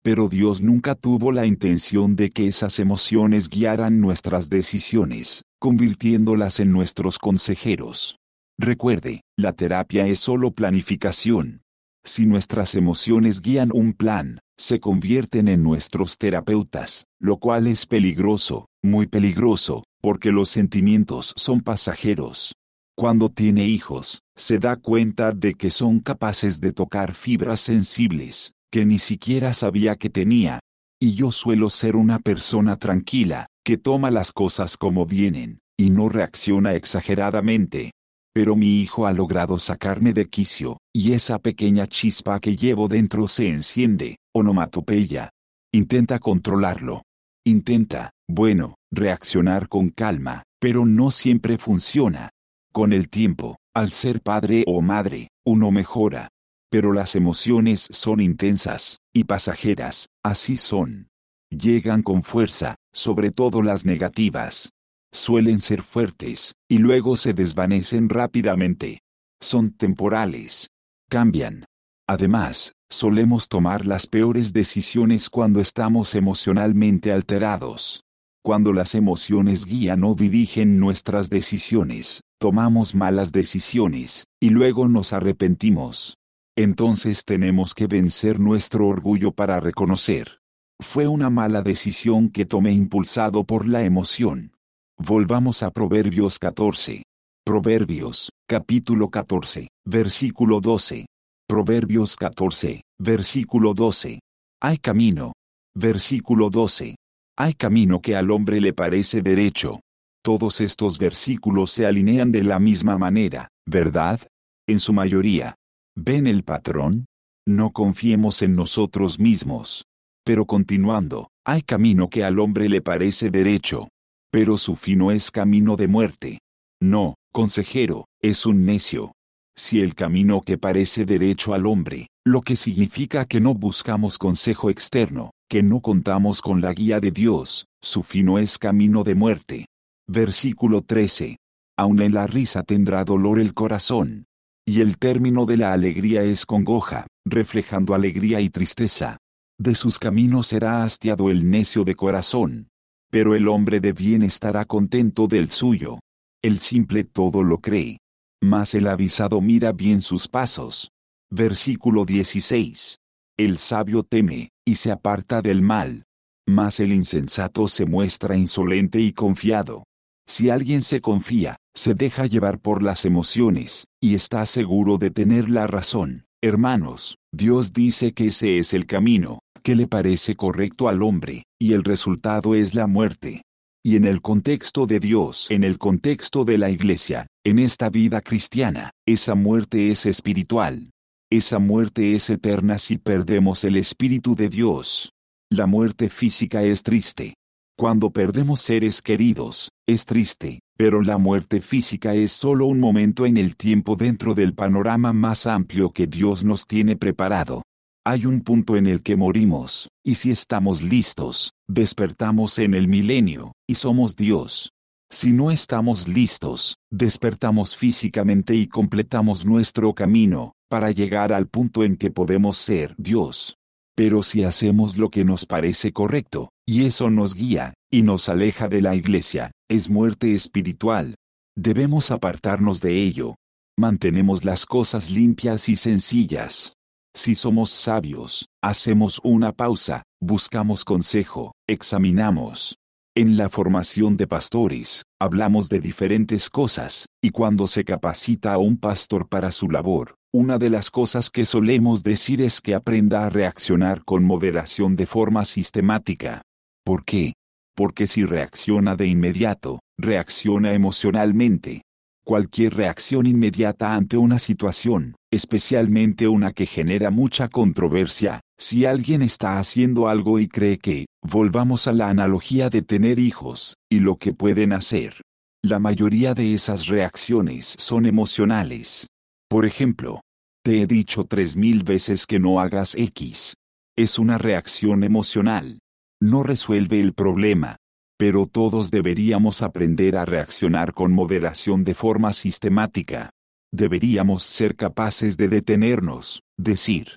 Pero Dios nunca tuvo la intención de que esas emociones guiaran nuestras decisiones, convirtiéndolas en nuestros consejeros. Recuerde, la terapia es solo planificación. Si nuestras emociones guían un plan, se convierten en nuestros terapeutas, lo cual es peligroso, muy peligroso, porque los sentimientos son pasajeros. Cuando tiene hijos, se da cuenta de que son capaces de tocar fibras sensibles, que ni siquiera sabía que tenía. Y yo suelo ser una persona tranquila, que toma las cosas como vienen, y no reacciona exageradamente. Pero mi hijo ha logrado sacarme de quicio, y esa pequeña chispa que llevo dentro se enciende, onomatopeya. Intenta controlarlo. Intenta, bueno, reaccionar con calma, pero no siempre funciona. Con el tiempo, al ser padre o madre, uno mejora. Pero las emociones son intensas, y pasajeras, así son. Llegan con fuerza, sobre todo las negativas. Suelen ser fuertes, y luego se desvanecen rápidamente. Son temporales. Cambian. Además, solemos tomar las peores decisiones cuando estamos emocionalmente alterados. Cuando las emociones guían o dirigen nuestras decisiones, tomamos malas decisiones, y luego nos arrepentimos. Entonces tenemos que vencer nuestro orgullo para reconocer. Fue una mala decisión que tomé impulsado por la emoción. Volvamos a Proverbios catorce. Proverbios, capítulo catorce, versículo doce. Proverbios catorce, versículo doce. Hay camino. Versículo doce. Hay camino que al hombre le parece derecho. Todos estos versículos se alinean de la misma manera, ¿verdad? En su mayoría. ¿Ven el patrón? No confiemos en nosotros mismos. Pero continuando, hay camino que al hombre le parece derecho. Pero su fin no es camino de muerte. No, consejero, es un necio. Si el camino que parece derecho al hombre, lo que significa que no buscamos consejo externo, que no contamos con la guía de Dios, su fin no es camino de muerte. Versículo trece. Aun en la risa tendrá dolor el corazón. Y el término de la alegría es congoja, reflejando alegría y tristeza. De sus caminos será hastiado el necio de corazón. Pero el hombre de bien estará contento del suyo. El simple todo lo cree. Mas el avisado mira bien sus pasos. Versículo dieciséis. El sabio teme, y se aparta del mal. Mas el insensato se muestra insolente y confiado. Si alguien se confía, se deja llevar por las emociones, y está seguro de tener la razón. Hermanos, Dios dice que ese es el camino, que le parece correcto al hombre, y el resultado es la muerte. Y en el contexto de Dios, en el contexto de la iglesia, en esta vida cristiana, esa muerte es espiritual. Esa muerte es eterna si perdemos el Espíritu de Dios. La muerte física es triste. Cuando perdemos seres queridos, es triste, pero la muerte física es solo un momento en el tiempo dentro del panorama más amplio que Dios nos tiene preparado. Hay un punto en el que morimos, y si estamos listos, despertamos en el milenio, y somos Dios. Si no estamos listos, despertamos físicamente y completamos nuestro camino, para llegar al punto en que podemos ser Dios. Pero si hacemos lo que nos parece correcto, y eso nos guía, y nos aleja de la iglesia, es muerte espiritual. Debemos apartarnos de ello. Mantenemos las cosas limpias y sencillas. Si somos sabios, hacemos una pausa, buscamos consejo, examinamos. En la formación de pastores, hablamos de diferentes cosas, y cuando se capacita a un pastor para su labor, una de las cosas que solemos decir es que aprenda a reaccionar con moderación de forma sistemática. ¿Por qué? Porque si reacciona de inmediato, reacciona emocionalmente. Cualquier reacción inmediata ante una situación, especialmente una que genera mucha controversia, si alguien está haciendo algo y cree que, volvamos a la analogía de tener hijos, y lo que pueden hacer. La mayoría de esas reacciones son emocionales. Por ejemplo, te he dicho tres mil veces que no hagas X. Es una reacción emocional. No resuelve el problema. Pero todos deberíamos aprender a reaccionar con moderación de forma sistemática. Deberíamos ser capaces de detenernos, decir,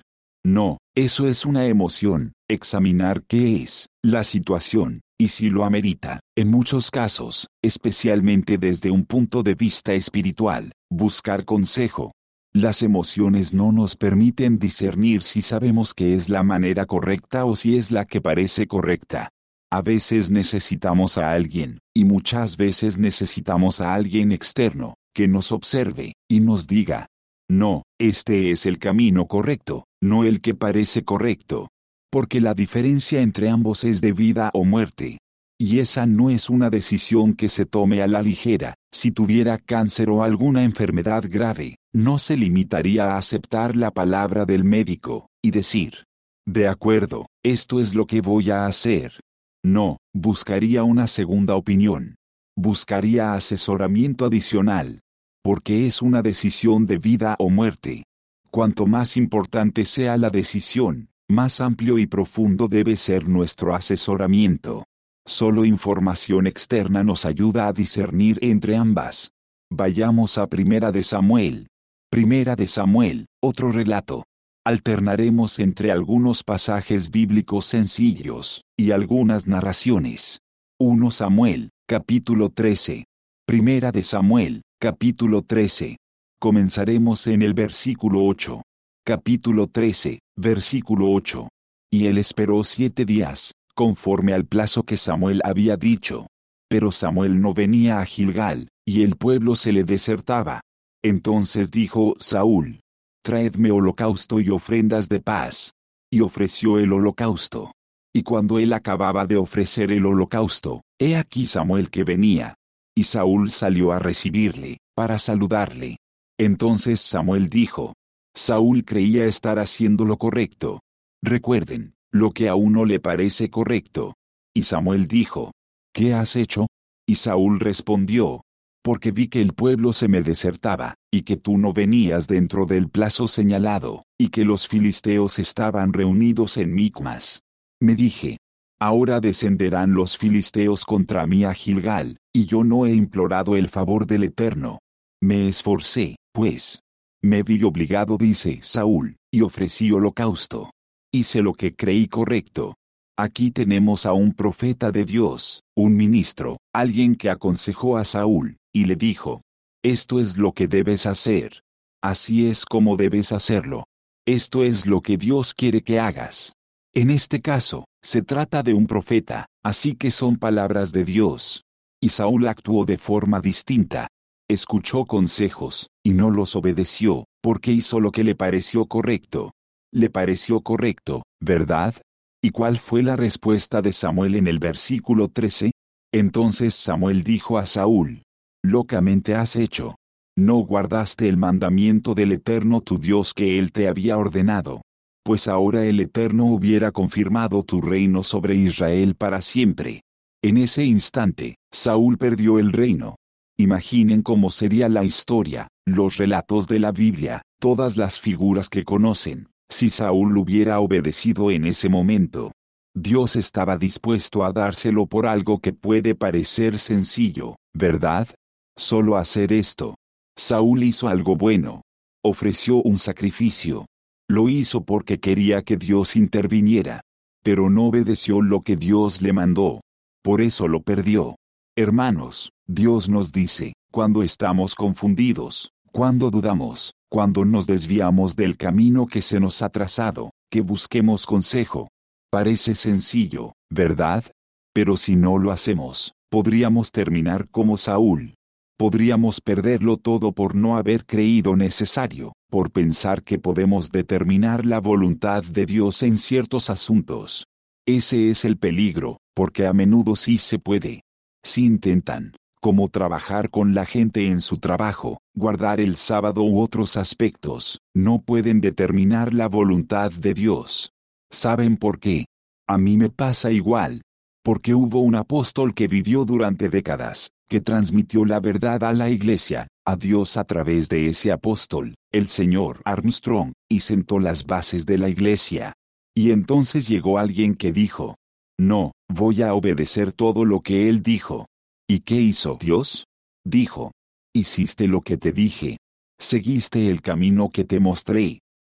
No, eso es una emoción, examinar qué es la situación, y si lo amerita, en muchos casos, especialmente desde un punto de vista espiritual, buscar consejo. Las emociones no nos permiten discernir si sabemos que es la manera correcta o si es la que parece correcta. A veces necesitamos a alguien, y muchas veces necesitamos a alguien externo, que nos observe, y nos diga, no, este es el camino correcto, no el que parece correcto. Porque la diferencia entre ambos es de vida o muerte. Y esa no es una decisión que se tome a la ligera. Si tuviera cáncer o alguna enfermedad grave, no se limitaría a aceptar la palabra del médico, y decir, de acuerdo, esto es lo que voy a hacer. No, buscaría una segunda opinión. Buscaría asesoramiento adicional. Porque es una decisión de vida o muerte. Cuanto más importante sea la decisión, más amplio y profundo debe ser nuestro asesoramiento. Solo información externa nos ayuda a discernir entre ambas. Vayamos a Primera de Samuel. Primera de Samuel, otro relato. Alternaremos entre algunos pasajes bíblicos sencillos, y algunas narraciones. Primera Samuel, capítulo trece. Primera de Samuel, capítulo trece. Comenzaremos en el versículo ocho. Capítulo trece, versículo ocho. Y él esperó siete días, conforme al plazo que Samuel había dicho. Pero Samuel no venía a Gilgal, y el pueblo se le desertaba. Entonces dijo Saúl, traedme holocausto y ofrendas de paz. Y ofreció el holocausto. Y cuando él acababa de ofrecer el holocausto, he aquí Samuel que venía. Y Saúl salió a recibirle, para saludarle. Entonces Samuel dijo, Saúl creía estar haciendo lo correcto. Recuerden, lo que a uno le parece correcto. Y Samuel dijo, ¿qué has hecho? Y Saúl respondió, porque vi que el pueblo se me desertaba, y que tú no venías dentro del plazo señalado, y que los filisteos estaban reunidos en Micmas. Me dije, ahora descenderán los filisteos contra mí a Gilgal, y yo no he implorado el favor del Eterno. Me esforcé, pues. Me vi obligado, dice Saúl, y ofrecí holocausto. Hice lo que creí correcto. Aquí tenemos a un profeta de Dios, un ministro, alguien que aconsejó a Saúl, y le dijo, esto es lo que debes hacer. Así es como debes hacerlo. Esto es lo que Dios quiere que hagas. En este caso, se trata de un profeta, así que son palabras de Dios. Y Saúl actuó de forma distinta. Escuchó consejos, y no los obedeció, porque hizo lo que le pareció correcto. Le pareció correcto, ¿verdad? ¿Y cuál fue la respuesta de Samuel en el versículo trece? Entonces Samuel dijo a Saúl, locamente has hecho. No guardaste el mandamiento del Eterno tu Dios que él te había ordenado. Pues ahora el Eterno hubiera confirmado tu reino sobre Israel para siempre. En ese instante, Saúl perdió el reino. Imaginen cómo sería la historia, los relatos de la Biblia, todas las figuras que conocen, si Saúl hubiera obedecido en ese momento. Dios estaba dispuesto a dárselo por algo que puede parecer sencillo, ¿verdad? Solo hacer esto. Saúl hizo algo bueno. Ofreció un sacrificio. Lo hizo porque quería que Dios interviniera. Pero no obedeció lo que Dios le mandó. Por eso lo perdió. Hermanos, Dios nos dice, cuando estamos confundidos, cuando dudamos, cuando nos desviamos del camino que se nos ha trazado, que busquemos consejo. Parece sencillo, ¿verdad? Pero si no lo hacemos, podríamos terminar como Saúl. Podríamos perderlo todo por no haber creído necesario, por pensar que podemos determinar la voluntad de Dios en ciertos asuntos. Ese es el peligro, porque a menudo sí se puede. Si intentan, como trabajar con la gente en su trabajo, guardar el sábado u otros aspectos, no pueden determinar la voluntad de Dios. ¿Saben por qué? A mí me pasa igual. Porque hubo un apóstol que vivió durante décadas, que transmitió la verdad a la iglesia, a Dios a través de ese apóstol, el señor Armstrong, y sentó las bases de la iglesia. Y entonces llegó alguien que dijo, no, voy a obedecer todo lo que él dijo. ¿Y qué hizo Dios? Dijo, hiciste lo que te dije. Seguiste el camino que te mostré.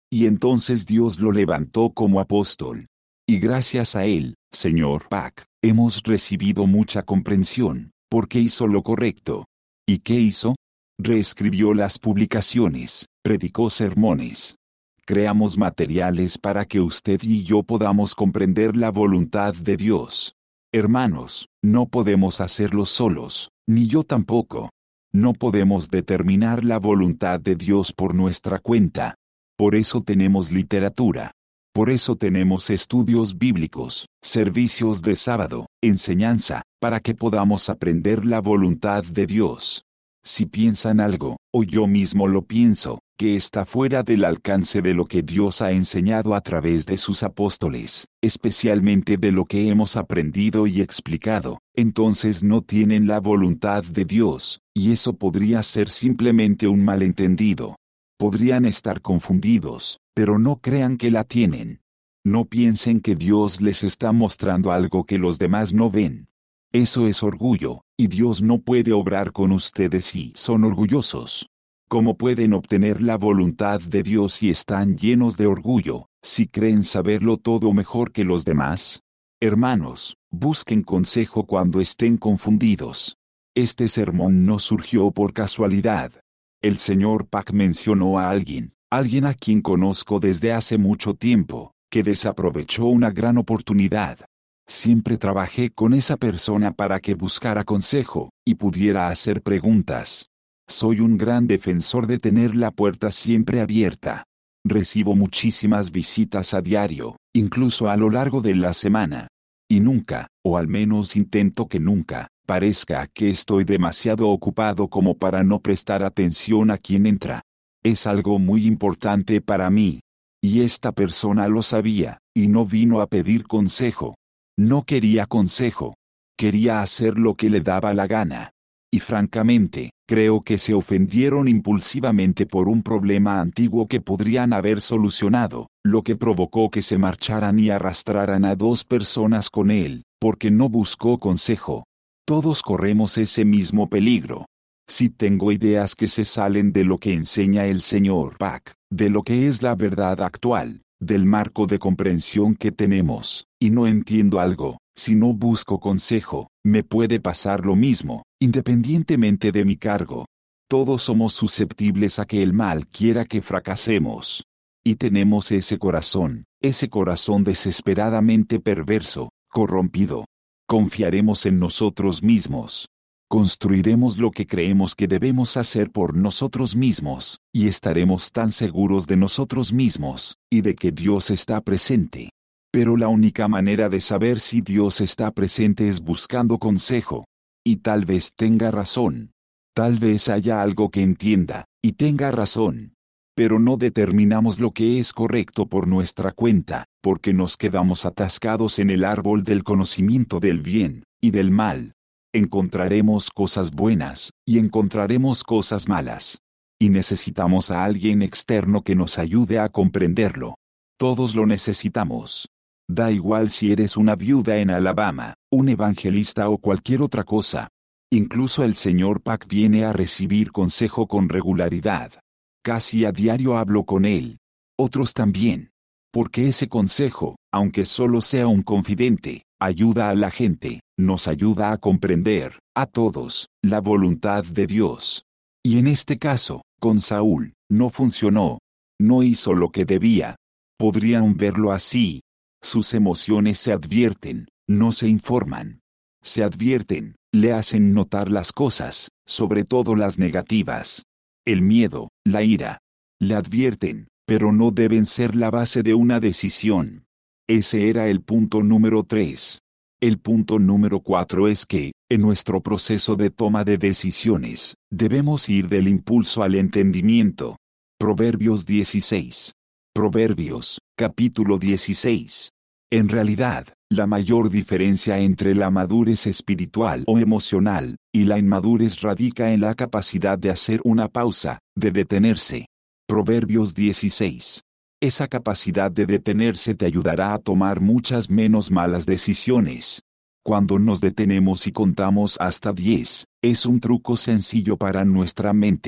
Y entonces Dios lo levantó como apóstol. Y gracias a él, señor Pak, hemos recibido mucha comprensión, porque hizo lo correcto. ¿Y qué hizo? Reescribió las publicaciones, predicó sermones. Creamos materiales para que usted y yo podamos comprender la voluntad de Dios. Hermanos, no podemos hacerlo solos, ni yo tampoco. No podemos determinar la voluntad de Dios por nuestra cuenta. Por eso tenemos literatura. Por eso tenemos estudios bíblicos, servicios de sábado, enseñanza, para que podamos aprender la voluntad de Dios. Si piensan algo, o yo mismo lo pienso, que está fuera del alcance de lo que Dios ha enseñado a través de sus apóstoles, especialmente de lo que hemos aprendido y explicado, entonces no tienen la voluntad de Dios, y eso podría ser simplemente un malentendido. Podrían estar confundidos, pero no crean que la tienen. No piensen que Dios les está mostrando algo que los demás no ven. Eso es orgullo, y Dios no puede obrar con ustedes si son orgullosos. ¿Cómo pueden obtener la voluntad de Dios si están llenos de orgullo, si creen saberlo todo mejor que los demás? Hermanos, busquen consejo cuando estén confundidos. Este sermón no surgió por casualidad. El señor Pak mencionó a alguien, alguien a quien conozco desde hace mucho tiempo, que desaprovechó una gran oportunidad. Siempre trabajé con esa persona para que buscara consejo, y pudiera hacer preguntas. Soy un gran defensor de tener la puerta siempre abierta. Recibo muchísimas visitas a diario, incluso a lo largo de la semana. Y nunca, o al menos intento que nunca, parezca que estoy demasiado ocupado como para no prestar atención a quien entra. Es algo muy importante para mí. Y esta persona lo sabía, y no vino a pedir consejo. No quería consejo. Quería hacer lo que le daba la gana. Y francamente, creo que se ofendieron impulsivamente por un problema antiguo que podrían haber solucionado, lo que provocó que se marcharan y arrastraran a dos personas con él, porque no buscó consejo. Todos corremos ese mismo peligro. Si tengo ideas que se salen de lo que enseña el señor Pak, de lo que es la verdad actual, del marco de comprensión que tenemos, y no entiendo algo, si no busco consejo, me puede pasar lo mismo, independientemente de mi cargo. Todos somos susceptibles a que el mal quiera que fracasemos. Y tenemos ese corazón, ese corazón desesperadamente perverso, corrompido. Confiaremos en nosotros mismos. Construiremos lo que creemos que debemos hacer por nosotros mismos, y estaremos tan seguros de nosotros mismos, y de que Dios está presente. Pero la única manera de saber si Dios está presente es buscando consejo. Y tal vez tenga razón. Tal vez haya algo que entienda, y tenga razón. Pero no determinamos lo que es correcto por nuestra cuenta, porque nos quedamos atascados en el árbol del conocimiento del bien y del mal. Encontraremos cosas buenas, y encontraremos cosas malas. Y necesitamos a alguien externo que nos ayude a comprenderlo. Todos lo necesitamos. Da igual si eres una viuda en Alabama, un evangelista o cualquier otra cosa. Incluso el señor Pak viene a recibir consejo con regularidad. Casi a diario hablo con él. Otros también. Porque ese consejo, aunque solo sea un confidente, ayuda a la gente, nos ayuda a comprender, a todos, la voluntad de Dios. Y en este caso, con Saúl, no funcionó. No hizo lo que debía. Podrían verlo así. Sus emociones se advierten, no se informan. Se advierten, le hacen notar las cosas, sobre todo las negativas. El miedo, la ira. Le advierten, pero no deben ser la base de una decisión. Ese era el punto número tres. El punto número cuatro es que, en nuestro proceso de toma de decisiones, debemos ir del impulso al entendimiento. Proverbios dieciséis. Proverbios, capítulo dieciséis. En realidad, la mayor diferencia entre la madurez espiritual o emocional, y la inmadurez radica en la capacidad de hacer una pausa, de detenerse. Proverbios dieciséis. Esa capacidad de detenerse te ayudará a tomar muchas menos malas decisiones. Cuando nos detenemos y contamos hasta diez, es un truco sencillo para nuestra mente.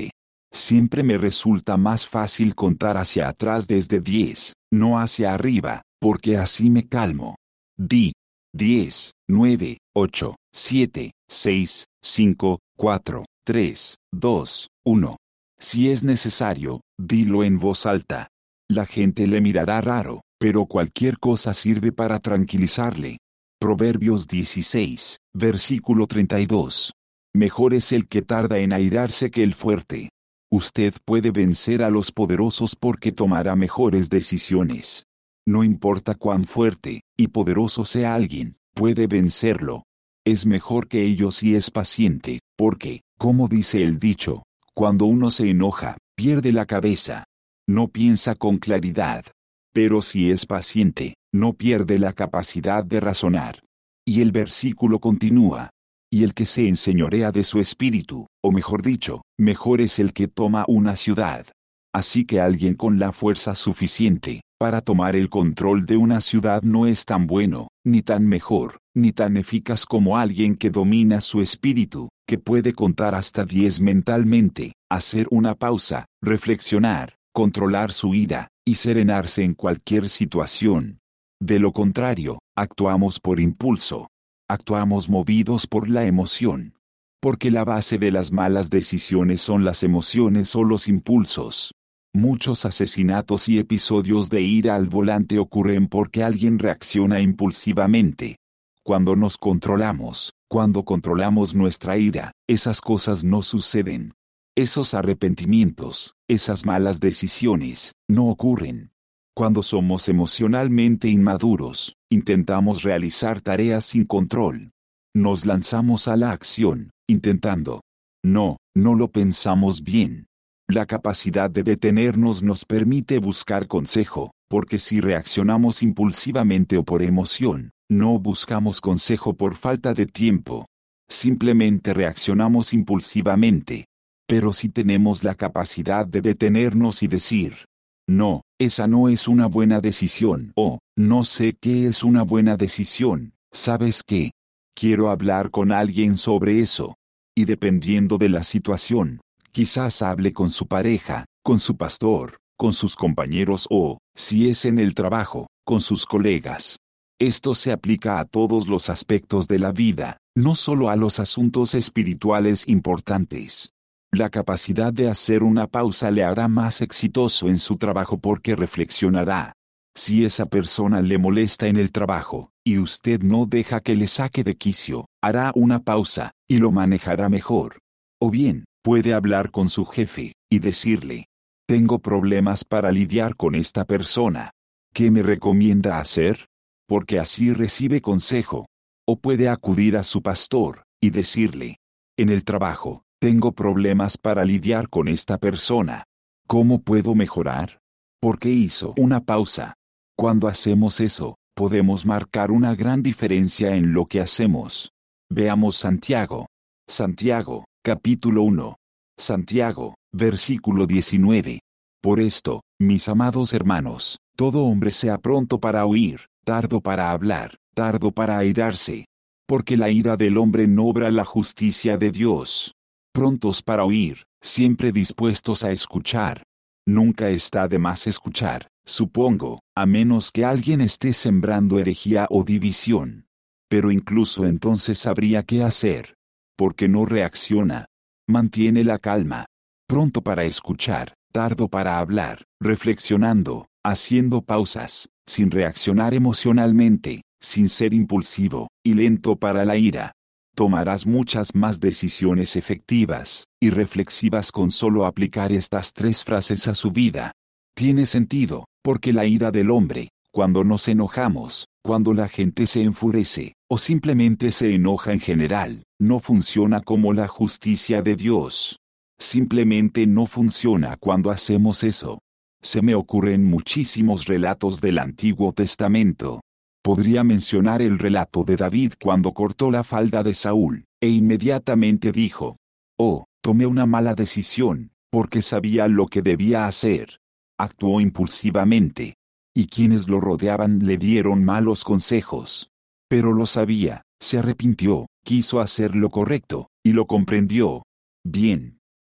Siempre me resulta más fácil contar hacia atrás desde diez, no hacia arriba, porque así me calmo. Di. diez, nueve, ocho, siete, seis, cinco, cuatro, tres, dos, uno. Si es necesario, dilo en voz alta. La gente le mirará raro, pero cualquier cosa sirve para tranquilizarle. Proverbios dieciséis, versículo treinta y dos. Mejor es el que tarda en airarse que el fuerte. Usted puede vencer a los poderosos porque tomará mejores decisiones. No importa cuán fuerte y poderoso sea alguien, puede vencerlo. Es mejor que ello si es paciente, porque, como dice el dicho, cuando uno se enoja, pierde la cabeza. No piensa con claridad. Pero si es paciente, no pierde la capacidad de razonar. Y el versículo continúa. Y el que se enseñorea de su espíritu, o mejor dicho, mejor es el que toma una ciudad. Así que alguien con la fuerza suficiente para tomar el control de una ciudad no es tan bueno, ni tan mejor, ni tan eficaz como alguien que domina su espíritu, que puede contar hasta diez mentalmente, hacer una pausa, reflexionar, controlar su ira, y serenarse en cualquier situación. De lo contrario, actuamos por impulso. Actuamos movidos por la emoción. Porque la base de las malas decisiones son las emociones o los impulsos. Muchos asesinatos y episodios de ira al volante ocurren porque alguien reacciona impulsivamente. Cuando nos controlamos, cuando controlamos nuestra ira, esas cosas no suceden. Esos arrepentimientos, esas malas decisiones, no ocurren. Cuando somos emocionalmente inmaduros, intentamos realizar tareas sin control. Nos lanzamos a la acción, intentando. No, no lo pensamos bien. La capacidad de detenernos nos permite buscar consejo, porque si reaccionamos impulsivamente o por emoción, no buscamos consejo por falta de tiempo. Simplemente reaccionamos impulsivamente. Pero si tenemos la capacidad de detenernos y decir, no, esa no es una buena decisión, o, no sé qué es una buena decisión, ¿sabes qué? Quiero hablar con alguien sobre eso. Y dependiendo de la situación, quizás hable con su pareja, con su pastor, con sus compañeros o, si es en el trabajo, con sus colegas. Esto se aplica a todos los aspectos de la vida, no solo a los asuntos espirituales importantes. La capacidad de hacer una pausa le hará más exitoso en su trabajo porque reflexionará. Si esa persona le molesta en el trabajo, y usted no deja que le saque de quicio, hará una pausa, y lo manejará mejor. O bien, puede hablar con su jefe, y decirle, tengo problemas para lidiar con esta persona. ¿Qué me recomienda hacer? Porque así recibe consejo. O puede acudir a su pastor, y decirle, en el trabajo, tengo problemas para lidiar con esta persona. ¿Cómo puedo mejorar? Porque hizo una pausa. Cuando hacemos eso, podemos marcar una gran diferencia en lo que hacemos. Veamos Santiago. Santiago, capítulo uno. Santiago, versículo diecinueve. Por esto, mis amados hermanos, todo hombre sea pronto para oír, tardo para hablar, tardo para airarse. Porque la ira del hombre no obra la justicia de Dios. Prontos para oír, siempre dispuestos a escuchar. Nunca está de más escuchar, supongo, a menos que alguien esté sembrando herejía o división. Pero incluso entonces sabría qué hacer. Porque no reacciona. Mantiene la calma. Pronto para escuchar, tardo para hablar, reflexionando, haciendo pausas, sin reaccionar emocionalmente, sin ser impulsivo, y lento para la ira. Tomarás muchas más decisiones efectivas y reflexivas con solo aplicar estas tres frases a su vida. Tiene sentido, porque la ira del hombre, cuando nos enojamos, cuando la gente se enfurece, o simplemente se enoja en general, no funciona como la justicia de Dios. Simplemente no funciona cuando hacemos eso. Se me ocurren muchísimos relatos del Antiguo Testamento. Podría mencionar el relato de David cuando cortó la falda de Saúl, e inmediatamente dijo, oh, tomé una mala decisión, porque sabía lo que debía hacer. Actuó impulsivamente. Y quienes lo rodeaban le dieron malos consejos. Pero lo sabía, se arrepintió, quiso hacer lo correcto, y lo comprendió. Bien.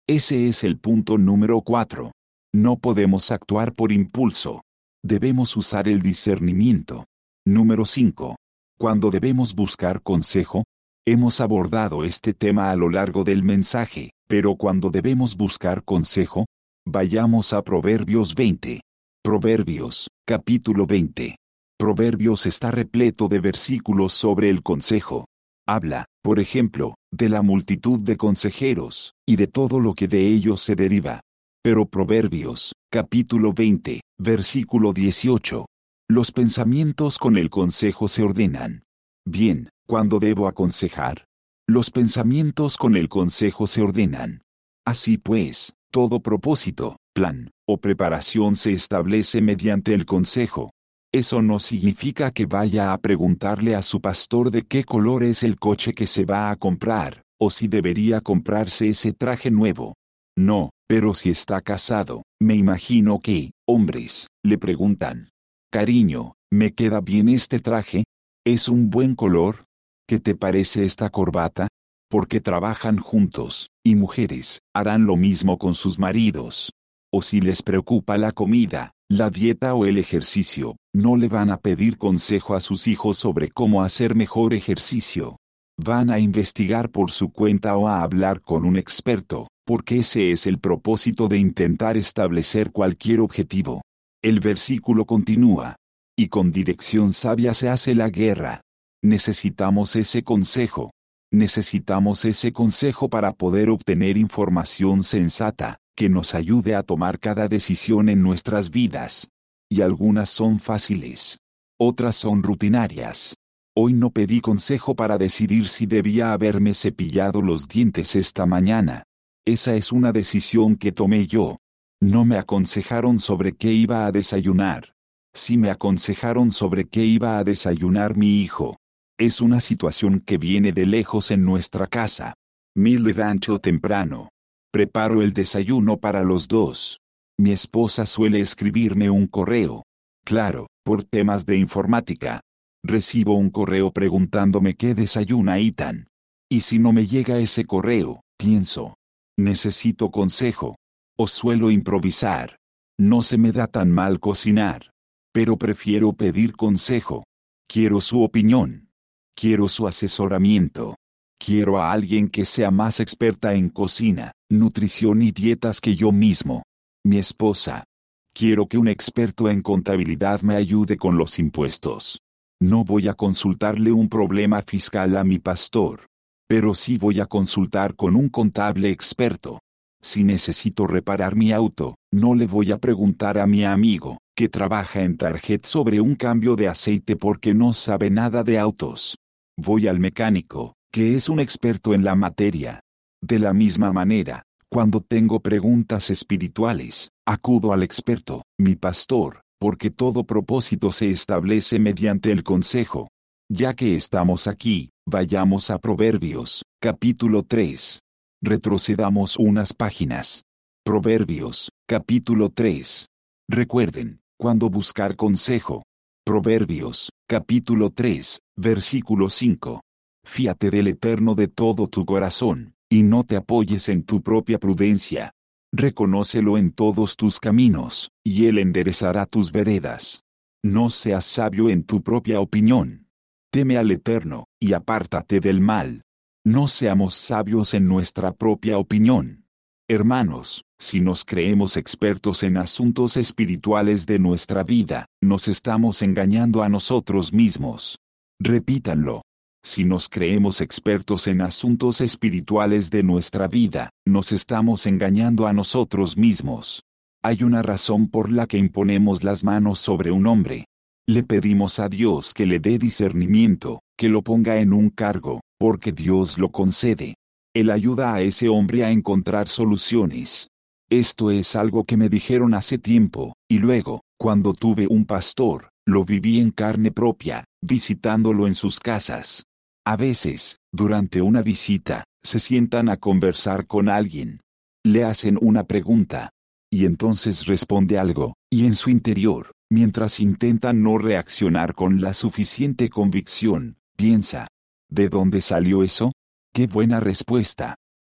Ese es el punto número cuatro. No podemos actuar por impulso. Debemos usar el discernimiento. Número cinco. Cuando debemos buscar consejo, hemos abordado este tema a lo largo del mensaje, pero cuando debemos buscar consejo, vayamos a Proverbios veinte. Proverbios, capítulo veinte. Proverbios está repleto de versículos sobre el consejo. Habla, por ejemplo, de la multitud de consejeros, y de todo lo que de ellos se deriva. Pero Proverbios, capítulo veinte, versículo dieciocho. Los pensamientos con el consejo se ordenan. Bien, ¿cuándo debo aconsejar? Los pensamientos con el consejo se ordenan. Así pues, todo propósito, plan, o preparación se establece mediante el consejo. Eso no significa que vaya a preguntarle a su pastor de qué color es el coche que se va a comprar, o si debería comprarse ese traje nuevo. No, pero si está casado, me imagino que, hombres, le preguntan: cariño, ¿me queda bien este traje? ¿Es un buen color? ¿Qué te parece esta corbata? Porque trabajan juntos, y mujeres, harán lo mismo con sus maridos. O si les preocupa la comida, la dieta o el ejercicio, no le van a pedir consejo a sus hijos sobre cómo hacer mejor ejercicio. Van a investigar por su cuenta o a hablar con un experto, porque ese es el propósito de intentar establecer cualquier objetivo. El versículo continúa: y con dirección sabia se hace la guerra. Necesitamos ese consejo. Necesitamos ese consejo para poder obtener información sensata, que nos ayude a tomar cada decisión en nuestras vidas. Y algunas son fáciles. Otras son rutinarias. Hoy no pedí consejo para decidir si debía haberme cepillado los dientes esta mañana. Esa es una decisión que tomé yo. No me aconsejaron sobre qué iba a desayunar. Sí me aconsejaron sobre qué iba a desayunar mi hijo. Es una situación que viene de lejos en nuestra casa. Me levanto temprano. Preparo el desayuno para los dos. Mi esposa suele escribirme un correo. Claro, por temas de informática. Recibo un correo preguntándome qué desayuna Ethan. Y si no me llega ese correo, pienso: necesito consejo. O suelo improvisar. No se me da tan mal cocinar. Pero prefiero pedir consejo. Quiero su opinión. Quiero su asesoramiento. Quiero a alguien que sea más experta en cocina, nutrición y dietas que yo mismo. Mi esposa. Quiero que un experto en contabilidad me ayude con los impuestos. No voy a consultarle un problema fiscal a mi pastor. Pero sí voy a consultar con un contable experto. Si necesito reparar mi auto, no le voy a preguntar a mi amigo, que trabaja en Target, sobre un cambio de aceite porque no sabe nada de autos. Voy al mecánico, que es un experto en la materia. De la misma manera, cuando tengo preguntas espirituales, acudo al experto, mi pastor, porque todo propósito se establece mediante el consejo. Ya que estamos aquí, vayamos a Proverbios, capítulo tres. Retrocedamos unas páginas. Proverbios, capítulo tres. Recuerden, cuando buscar consejo. Proverbios, capítulo tres, versículo cinco. Fíate del Eterno de todo tu corazón, y no te apoyes en tu propia prudencia. Reconócelo en todos tus caminos, y Él enderezará tus veredas. No seas sabio en tu propia opinión. Teme al Eterno, y apártate del mal. No seamos sabios en nuestra propia opinión. Hermanos, si nos creemos expertos en asuntos espirituales de nuestra vida, nos estamos engañando a nosotros mismos. Repítanlo. Si nos creemos expertos en asuntos espirituales de nuestra vida, nos estamos engañando a nosotros mismos. Hay una razón por la que imponemos las manos sobre un hombre. Le pedimos a Dios que le dé discernimiento, que lo ponga en un cargo, porque Dios lo concede. Él ayuda a ese hombre a encontrar soluciones. Esto es algo que me dijeron hace tiempo, y luego, cuando tuve un pastor, lo viví en carne propia, visitándolo en sus casas. A veces, durante una visita, se sientan a conversar con alguien. Le hacen una pregunta. Y entonces responde algo, y en su interior, mientras intenta no reaccionar con la suficiente convicción, piensa: ¿de dónde salió eso? ¡Qué buena respuesta!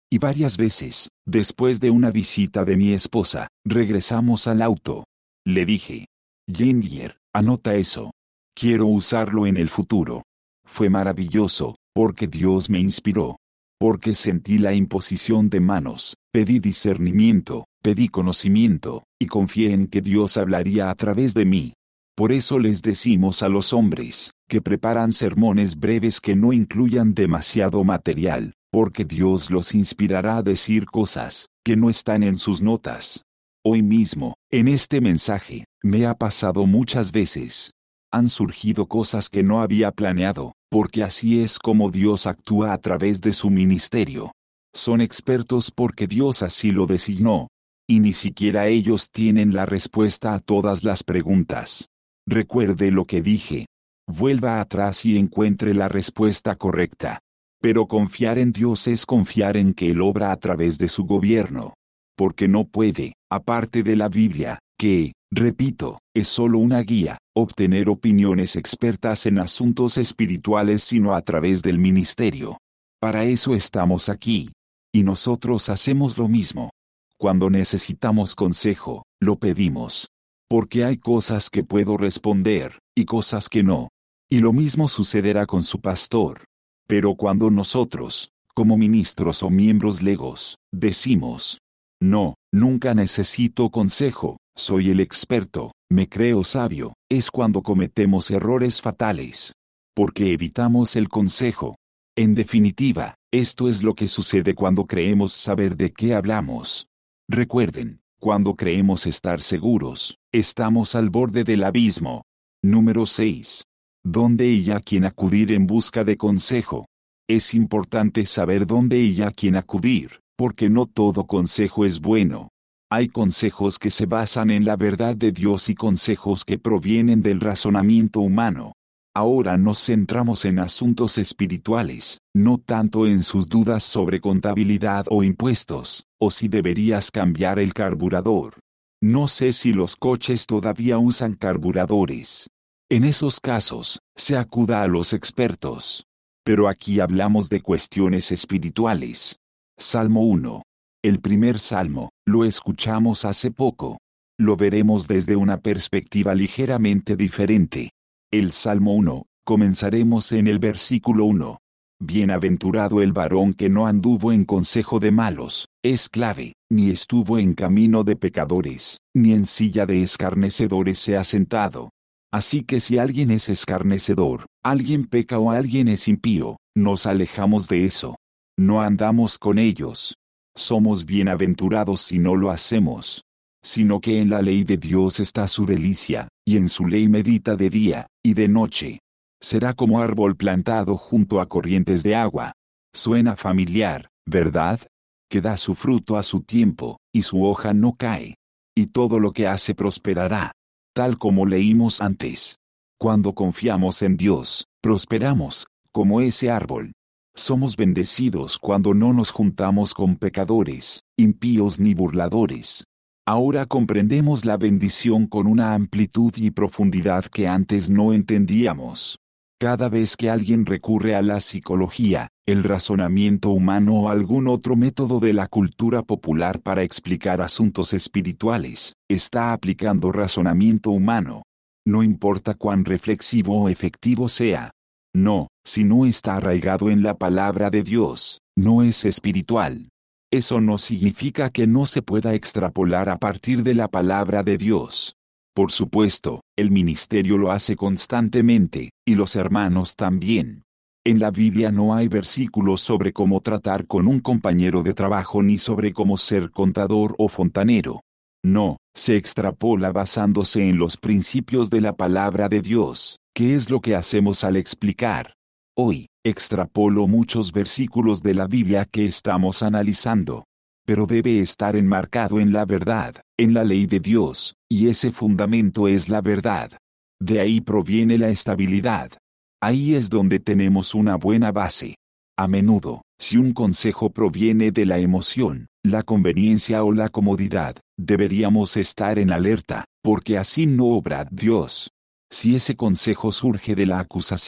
Y varias veces, después de una visita de mi esposa, regresamos al auto. Le dije, Ginger, anota eso. Quiero usarlo en el futuro. Fue maravilloso, porque Dios me inspiró. Porque sentí la imposición de manos, pedí discernimiento, pedí conocimiento, y confié en que Dios hablaría a través de mí. Por eso les decimos a los hombres, que preparan sermones breves que no incluyan demasiado material, porque Dios los inspirará a decir cosas, que no están en sus notas. Hoy mismo, en este mensaje, me ha pasado muchas veces. Han surgido cosas que no había planeado, porque así es como Dios actúa a través de su ministerio. Son expertos porque Dios así lo designó. Y ni siquiera ellos tienen la respuesta a todas las preguntas. Recuerde lo que dije. Vuelva atrás y encuentre la respuesta correcta. Pero confiar en Dios es confiar en que Él obra a través de su gobierno. Porque no puede, aparte de la Biblia, que, repito, es solo una guía, obtener opiniones expertas en asuntos espirituales sino a través del ministerio. Para eso estamos aquí. Y nosotros hacemos lo mismo. Cuando necesitamos consejo, lo pedimos. Porque hay cosas que puedo responder, y cosas que no. Y lo mismo sucederá con su pastor. Pero cuando nosotros, como ministros o miembros legos, decimos, no, nunca necesito consejo, soy el experto, me creo sabio, es cuando cometemos errores fatales. Porque evitamos el consejo. En definitiva, esto es lo que sucede cuando creemos saber de qué hablamos. Recuerden, cuando creemos estar seguros, estamos al borde del abismo. Número seis. ¿Dónde y a quién acudir en busca de consejo? Es importante saber dónde y a quién acudir, porque no todo consejo es bueno. Hay consejos que se basan en la verdad de Dios y consejos que provienen del razonamiento humano. Ahora nos centramos en asuntos espirituales, no tanto en sus dudas sobre contabilidad o impuestos, o si deberías cambiar el carburador. No sé si los coches todavía usan carburadores. En esos casos, se acuda a los expertos. Pero aquí hablamos de cuestiones espirituales. Salmo uno. El primer salmo, lo escuchamos hace poco. Lo veremos desde una perspectiva ligeramente diferente. El Salmo uno, comenzaremos en el versículo uno. Bienaventurado el varón que no anduvo en consejo de malos, es clave, ni estuvo en camino de pecadores, ni en silla de escarnecedores se ha sentado. Así que si alguien es escarnecedor, alguien peca o alguien es impío, nos alejamos de eso. No andamos con ellos. Somos bienaventurados si no lo hacemos. Sino que en la ley de Dios está su delicia, y en su ley medita de día, y de noche. Será como árbol plantado junto a corrientes de agua. Suena familiar, ¿verdad? Que da su fruto a su tiempo, y su hoja no cae. Y todo lo que hace prosperará. Tal como leímos antes. Cuando confiamos en Dios, prosperamos, como ese árbol. Somos bendecidos cuando no nos juntamos con pecadores, impíos ni burladores. Ahora comprendemos la bendición con una amplitud y profundidad que antes no entendíamos. Cada vez que alguien recurre a la psicología, el razonamiento humano o algún otro método de la cultura popular para explicar asuntos espirituales, está aplicando razonamiento humano. No importa cuán reflexivo o efectivo sea. No, si no está arraigado en la palabra de Dios, no es espiritual. Eso no significa que no se pueda extrapolar a partir de la palabra de Dios. Por supuesto, el ministerio lo hace constantemente, y los hermanos también. En la Biblia no hay versículos sobre cómo tratar con un compañero de trabajo ni sobre cómo ser contador o fontanero. No, se extrapola basándose en los principios de la palabra de Dios, que es lo que hacemos al explicar. Hoy, extrapolo muchos versículos de la Biblia que estamos analizando. Pero debe estar enmarcado en la verdad, en la ley de Dios, y ese fundamento es la verdad. De ahí proviene la estabilidad. Ahí es donde tenemos una buena base. A menudo, si un consejo proviene de la emoción, la conveniencia o la comodidad, deberíamos estar en alerta, porque así no obra Dios. Si ese consejo surge de la acusación,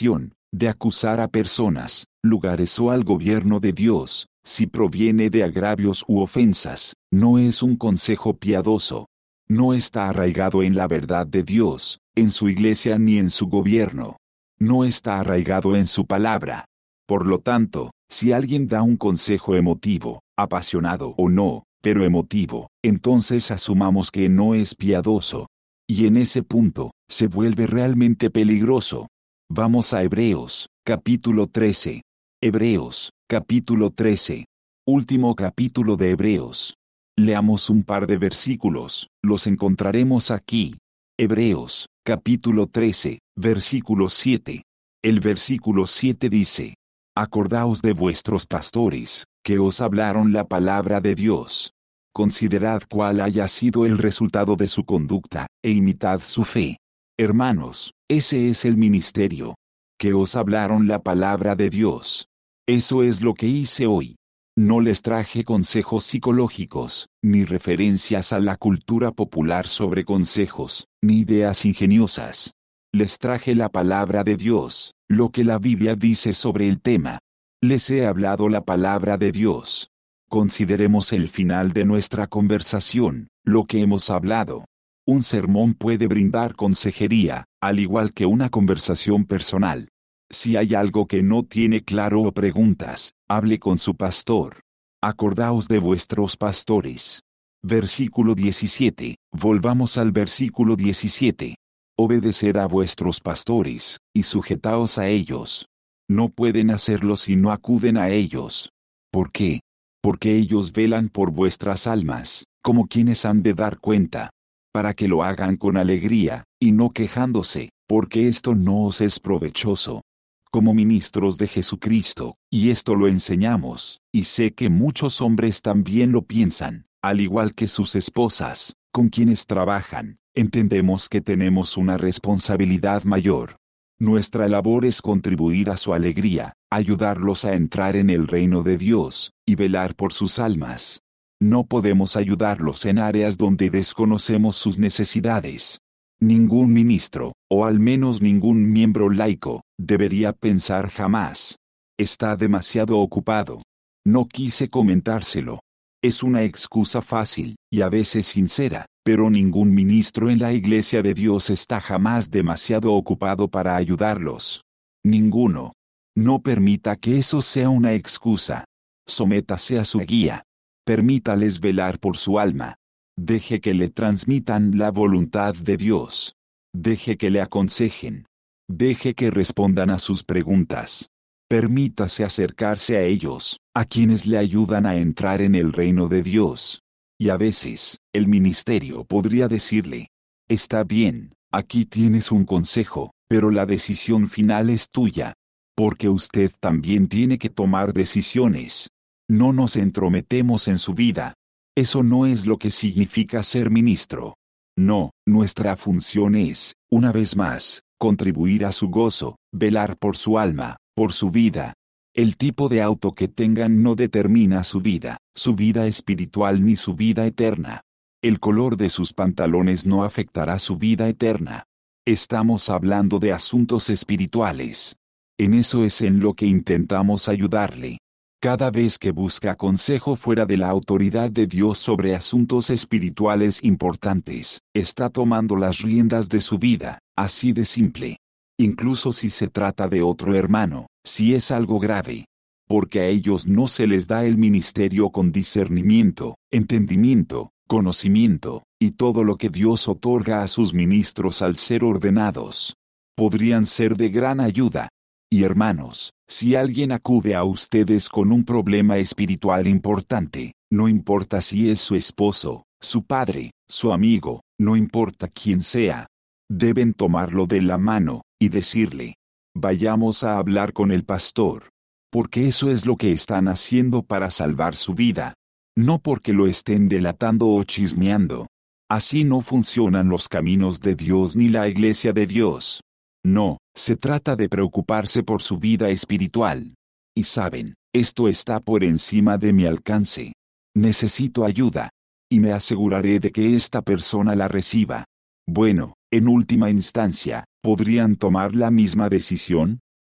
de acusar a personas, lugares o al gobierno de Dios, si proviene de agravios u ofensas, no es un consejo piadoso. No está arraigado en la verdad de Dios, en su iglesia ni en su gobierno. No está arraigado en su palabra. Por lo tanto, si alguien da un consejo emotivo, apasionado o no, pero emotivo, entonces asumamos que no es piadoso. Y en ese punto, se vuelve realmente peligroso. Vamos a Hebreos, capítulo trece. Hebreos, capítulo trece. Último capítulo de Hebreos. Leamos un par de versículos, los encontraremos aquí. Hebreos, capítulo trece, versículo siete. El versículo siete dice: Acordaos de vuestros pastores, que os hablaron la palabra de Dios. Considerad cuál haya sido el resultado de su conducta, e imitad su fe. Hermanos, ese es el ministerio. Que os hablaron la palabra de Dios. Eso es lo que hice hoy. No les traje consejos psicológicos, ni referencias a la cultura popular sobre consejos, ni ideas ingeniosas. Les traje la palabra de Dios, lo que la Biblia dice sobre el tema. Les he hablado la palabra de Dios. Consideremos el final de nuestra conversación, lo que hemos hablado. Un sermón puede brindar consejería, al igual que una conversación personal. Si hay algo que no tiene claro o preguntas, hable con su pastor. Acordaos de vuestros pastores. Versículo diecisiete. Volvamos al versículo diecisiete. Obedeced a vuestros pastores, y sujetaos a ellos. No pueden hacerlo si no acuden a ellos. ¿Por qué? Porque ellos velan por vuestras almas, como quienes han de dar cuenta. Para que lo hagan con alegría, y no quejándose, porque esto no os es provechoso. Como ministros de Jesucristo, y esto lo enseñamos, y sé que muchos hombres también lo piensan, al igual que sus esposas, con quienes trabajan, entendemos que tenemos una responsabilidad mayor. Nuestra labor es contribuir a su alegría, ayudarlos a entrar en el reino de Dios, y velar por sus almas. No podemos ayudarlos en áreas donde desconocemos sus necesidades. Ningún ministro, o al menos ningún miembro laico, debería pensar jamás: está demasiado ocupado. No quise comentárselo. Es una excusa fácil, y a veces sincera, pero ningún ministro en la Iglesia de Dios está jamás demasiado ocupado para ayudarlos. Ninguno. No permita que eso sea una excusa. Sométase a su guía. Permítales velar por su alma. Deje que le transmitan la voluntad de Dios. Deje que le aconsejen. Deje que respondan a sus preguntas. Permítase acercarse a ellos, a quienes le ayudan a entrar en el reino de Dios. Y a veces, el ministerio podría decirle: está bien, aquí tienes un consejo, pero la decisión final es tuya. Porque usted también tiene que tomar decisiones. No nos entrometemos en su vida. Eso no es lo que significa ser ministro. No, nuestra función es, una vez más, contribuir a su gozo, velar por su alma, por su vida. El tipo de auto que tengan no determina su vida, su vida espiritual ni su vida eterna. El color de sus pantalones no afectará su vida eterna. Estamos hablando de asuntos espirituales. En eso es en lo que intentamos ayudarle. Cada vez que busca consejo fuera de la autoridad de Dios sobre asuntos espirituales importantes, está tomando las riendas de su vida, así de simple. Incluso si se trata de otro hermano, si es algo grave. Porque a ellos no se les da el ministerio con discernimiento, entendimiento, conocimiento, y todo lo que Dios otorga a sus ministros al ser ordenados. Podrían ser de gran ayuda. Y hermanos, si alguien acude a ustedes con un problema espiritual importante, no importa si es su esposo, su padre, su amigo, no importa quién sea, deben tomarlo de la mano, y decirle: vayamos a hablar con el pastor. Porque eso es lo que están haciendo para salvar su vida. No porque lo estén delatando o chismeando. Así no funcionan los caminos de Dios ni la iglesia de Dios. No, se trata de preocuparse por su vida espiritual. Y saben, esto está por encima de mi alcance. Necesito ayuda. Y me aseguraré de que esta persona la reciba. Bueno, en última instancia, ¿podrían tomar la misma decisión?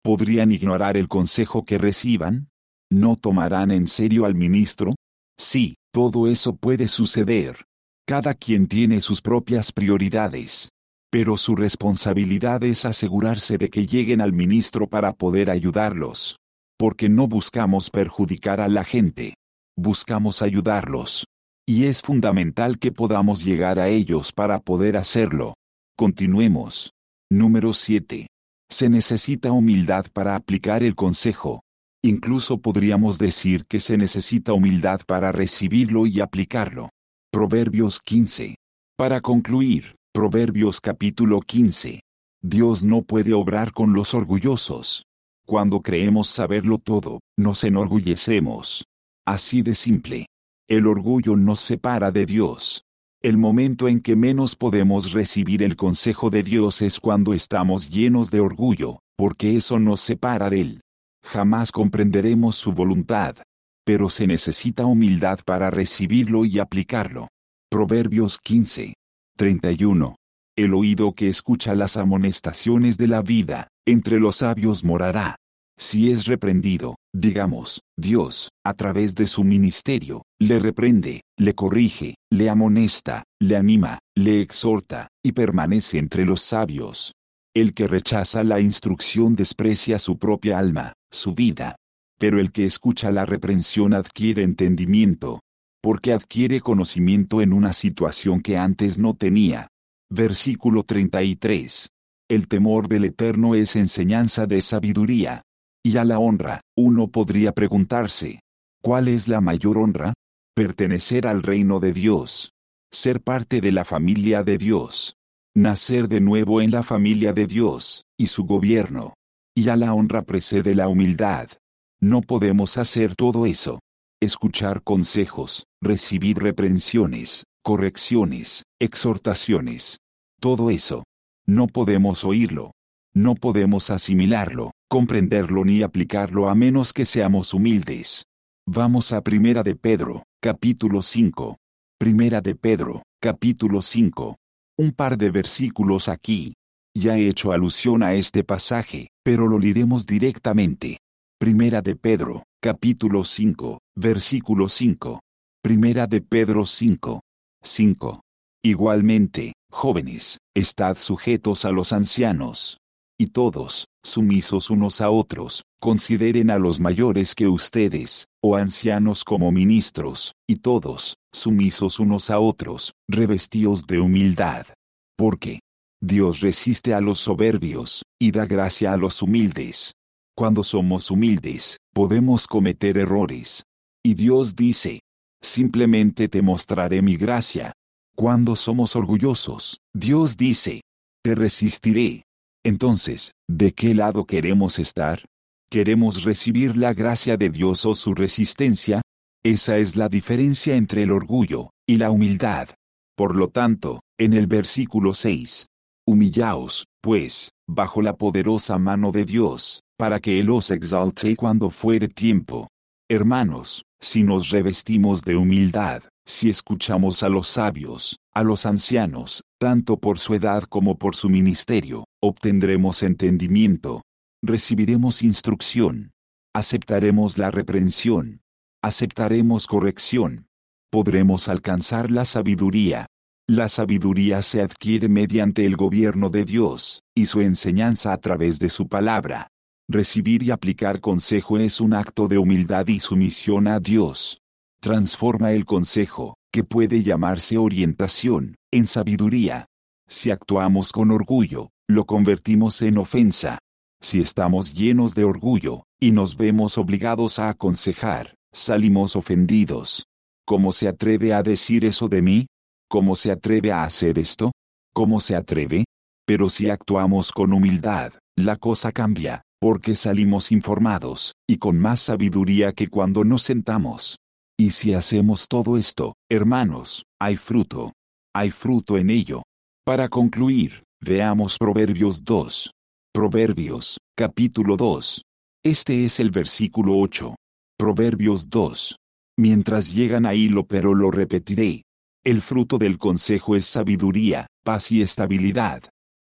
¿Podrían ignorar el consejo que reciban? ¿No tomarán en serio al ministro? Sí, todo eso puede suceder. Cada quien tiene sus propias prioridades. Pero su responsabilidad es asegurarse de que lleguen al ministro para poder ayudarlos. Porque no buscamos perjudicar a la gente. Buscamos ayudarlos. Y es fundamental que podamos llegar a ellos para poder hacerlo. Continuemos. Número siete. Se necesita humildad para aplicar el consejo. Incluso podríamos decir que se necesita humildad para recibirlo y aplicarlo. Proverbios quince. Para concluir, Proverbios capítulo quince. Dios no puede obrar con los orgullosos. Cuando creemos saberlo todo, nos enorgullecemos. Así de simple. El orgullo nos separa de Dios. El momento en que menos podemos recibir el consejo de Dios es cuando estamos llenos de orgullo, porque eso nos separa de Él. Jamás comprenderemos su voluntad. Pero se necesita humildad para recibirlo y aplicarlo. Proverbios quince. treinta y uno. El oído que escucha las amonestaciones de la vida, entre los sabios morará. Si es reprendido, digamos, Dios, a través de su ministerio, le reprende, le corrige, le amonesta, le anima, le exhorta, y permanece entre los sabios. El que rechaza la instrucción desprecia su propia alma, su vida. Pero el que escucha la reprensión adquiere entendimiento, porque adquiere conocimiento en una situación que antes no tenía. Versículo treinta y tres. El temor del Eterno es enseñanza de sabiduría. Y a la honra, uno podría preguntarse, ¿cuál es la mayor honra? Pertenecer al reino de Dios. Ser parte de la familia de Dios. Nacer de nuevo en la familia de Dios, y su gobierno. Y a la honra precede la humildad. No podemos hacer todo eso. Escuchar consejos, recibir reprensiones, correcciones, exhortaciones. Todo eso. No podemos oírlo. No podemos asimilarlo, comprenderlo ni aplicarlo a menos que seamos humildes. Vamos a Primera de Pedro, capítulo cinco. Primera de Pedro, capítulo cinco. Un par de versículos aquí. Ya he hecho alusión a este pasaje, pero lo leeremos directamente. Primera de Pedro, capítulo cinco, versículo cinco. Primera de Pedro cinco. cinco. Igualmente, jóvenes, estad sujetos a los ancianos. Y todos, sumisos unos a otros, consideren a los mayores que ustedes, o ancianos como ministros, y todos, sumisos unos a otros, revestidos de humildad. Porque Dios resiste a los soberbios, y da gracia a los humildes. Cuando somos humildes, podemos cometer errores. Y Dios dice, simplemente te mostraré mi gracia. Cuando somos orgullosos, Dios dice, te resistiré. Entonces, ¿de qué lado queremos estar? ¿Queremos recibir la gracia de Dios o su resistencia? Esa es la diferencia entre el orgullo y la humildad. Por lo tanto, en el versículo seis, humillaos, pues, bajo la poderosa mano de Dios, para que Él os exalte cuando fuere tiempo. Hermanos, si nos revestimos de humildad, si escuchamos a los sabios, a los ancianos, tanto por su edad como por su ministerio, obtendremos entendimiento, recibiremos instrucción, aceptaremos la reprensión, aceptaremos corrección, podremos alcanzar la sabiduría. La sabiduría se adquiere mediante el gobierno de Dios, y su enseñanza a través de su palabra. Recibir y aplicar consejo es un acto de humildad y sumisión a Dios. Transforma el consejo, que puede llamarse orientación, en sabiduría. Si actuamos con orgullo, lo convertimos en ofensa. Si estamos llenos de orgullo, y nos vemos obligados a aconsejar, salimos ofendidos. ¿Cómo se atreve a decir eso de mí? ¿Cómo se atreve a hacer esto? ¿Cómo se atreve? Pero si actuamos con humildad, la cosa cambia, porque salimos informados, y con más sabiduría que cuando nos sentamos. Y si hacemos todo esto, hermanos, hay fruto. Hay fruto en ello. Para concluir, veamos Proverbios dos. Proverbios, capítulo dos. Este es el versículo ocho. Proverbios dos. Mientras llegan ahí lo pero lo repetiré. El fruto del consejo es sabiduría, paz y estabilidad.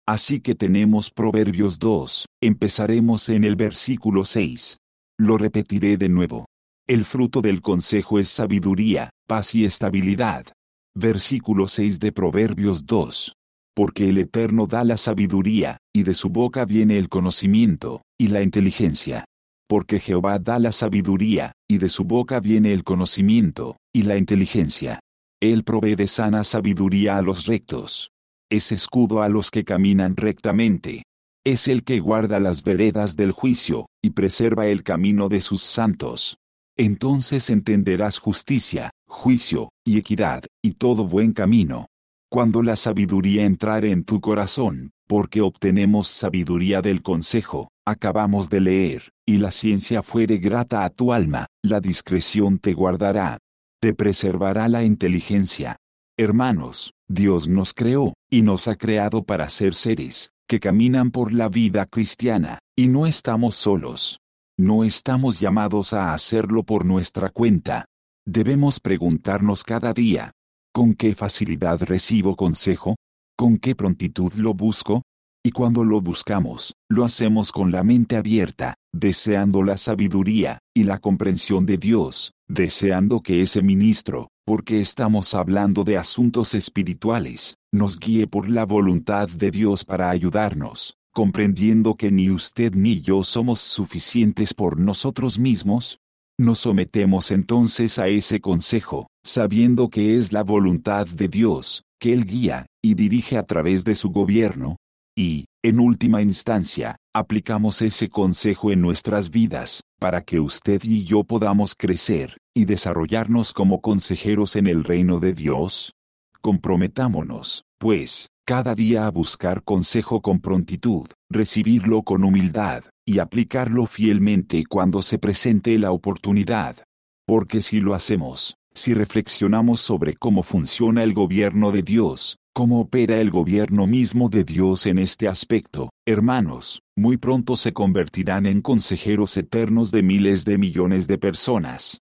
Así que tenemos Proverbios dos, empezaremos en el versículo seis. Lo repetiré de nuevo. El fruto del consejo es sabiduría, paz y estabilidad. Versículo seis de Proverbios dos. Porque el Eterno da la sabiduría, y de su boca viene el conocimiento, y la inteligencia. Porque Jehová da la sabiduría, y de su boca viene el conocimiento, y la inteligencia. Él provee de sana sabiduría a los rectos. Es escudo a los que caminan rectamente. Es el que guarda las veredas del juicio, y preserva el camino de sus santos. Entonces entenderás justicia, juicio, y equidad, y todo buen camino. Cuando la sabiduría entrare en tu corazón, porque obtenemos sabiduría del consejo, acabamos de leer, y la ciencia fuere grata a tu alma, la discreción te guardará. Te preservará la inteligencia. Hermanos, Dios nos creó, y nos ha creado para ser seres, que caminan por la vida cristiana, y no estamos solos. No estamos llamados a hacerlo por nuestra cuenta. Debemos preguntarnos cada día, ¿con qué facilidad recibo consejo? ¿Con qué prontitud lo busco? Y cuando lo buscamos, lo hacemos con la mente abierta, deseando la sabiduría, y la comprensión de Dios, deseando que ese ministro, porque estamos hablando de asuntos espirituales, nos guíe por la voluntad de Dios para ayudarnos, comprendiendo que ni usted ni yo somos suficientes por nosotros mismos. Nos sometemos entonces a ese consejo, sabiendo que es la voluntad de Dios, que Él guía, y dirige a través de su gobierno. Y, en última instancia, aplicamos ese consejo en nuestras vidas, para que usted y yo podamos crecer, y desarrollarnos como consejeros en el reino de Dios. Comprometámonos, pues, cada día a buscar consejo con prontitud, recibirlo con humildad, y aplicarlo fielmente cuando se presente la oportunidad. Porque si lo hacemos, si reflexionamos sobre cómo funciona el gobierno de Dios, cómo opera el gobierno mismo de Dios en este aspecto, hermanos, muy pronto se convertirán en consejeros eternos de miles de millones de personas.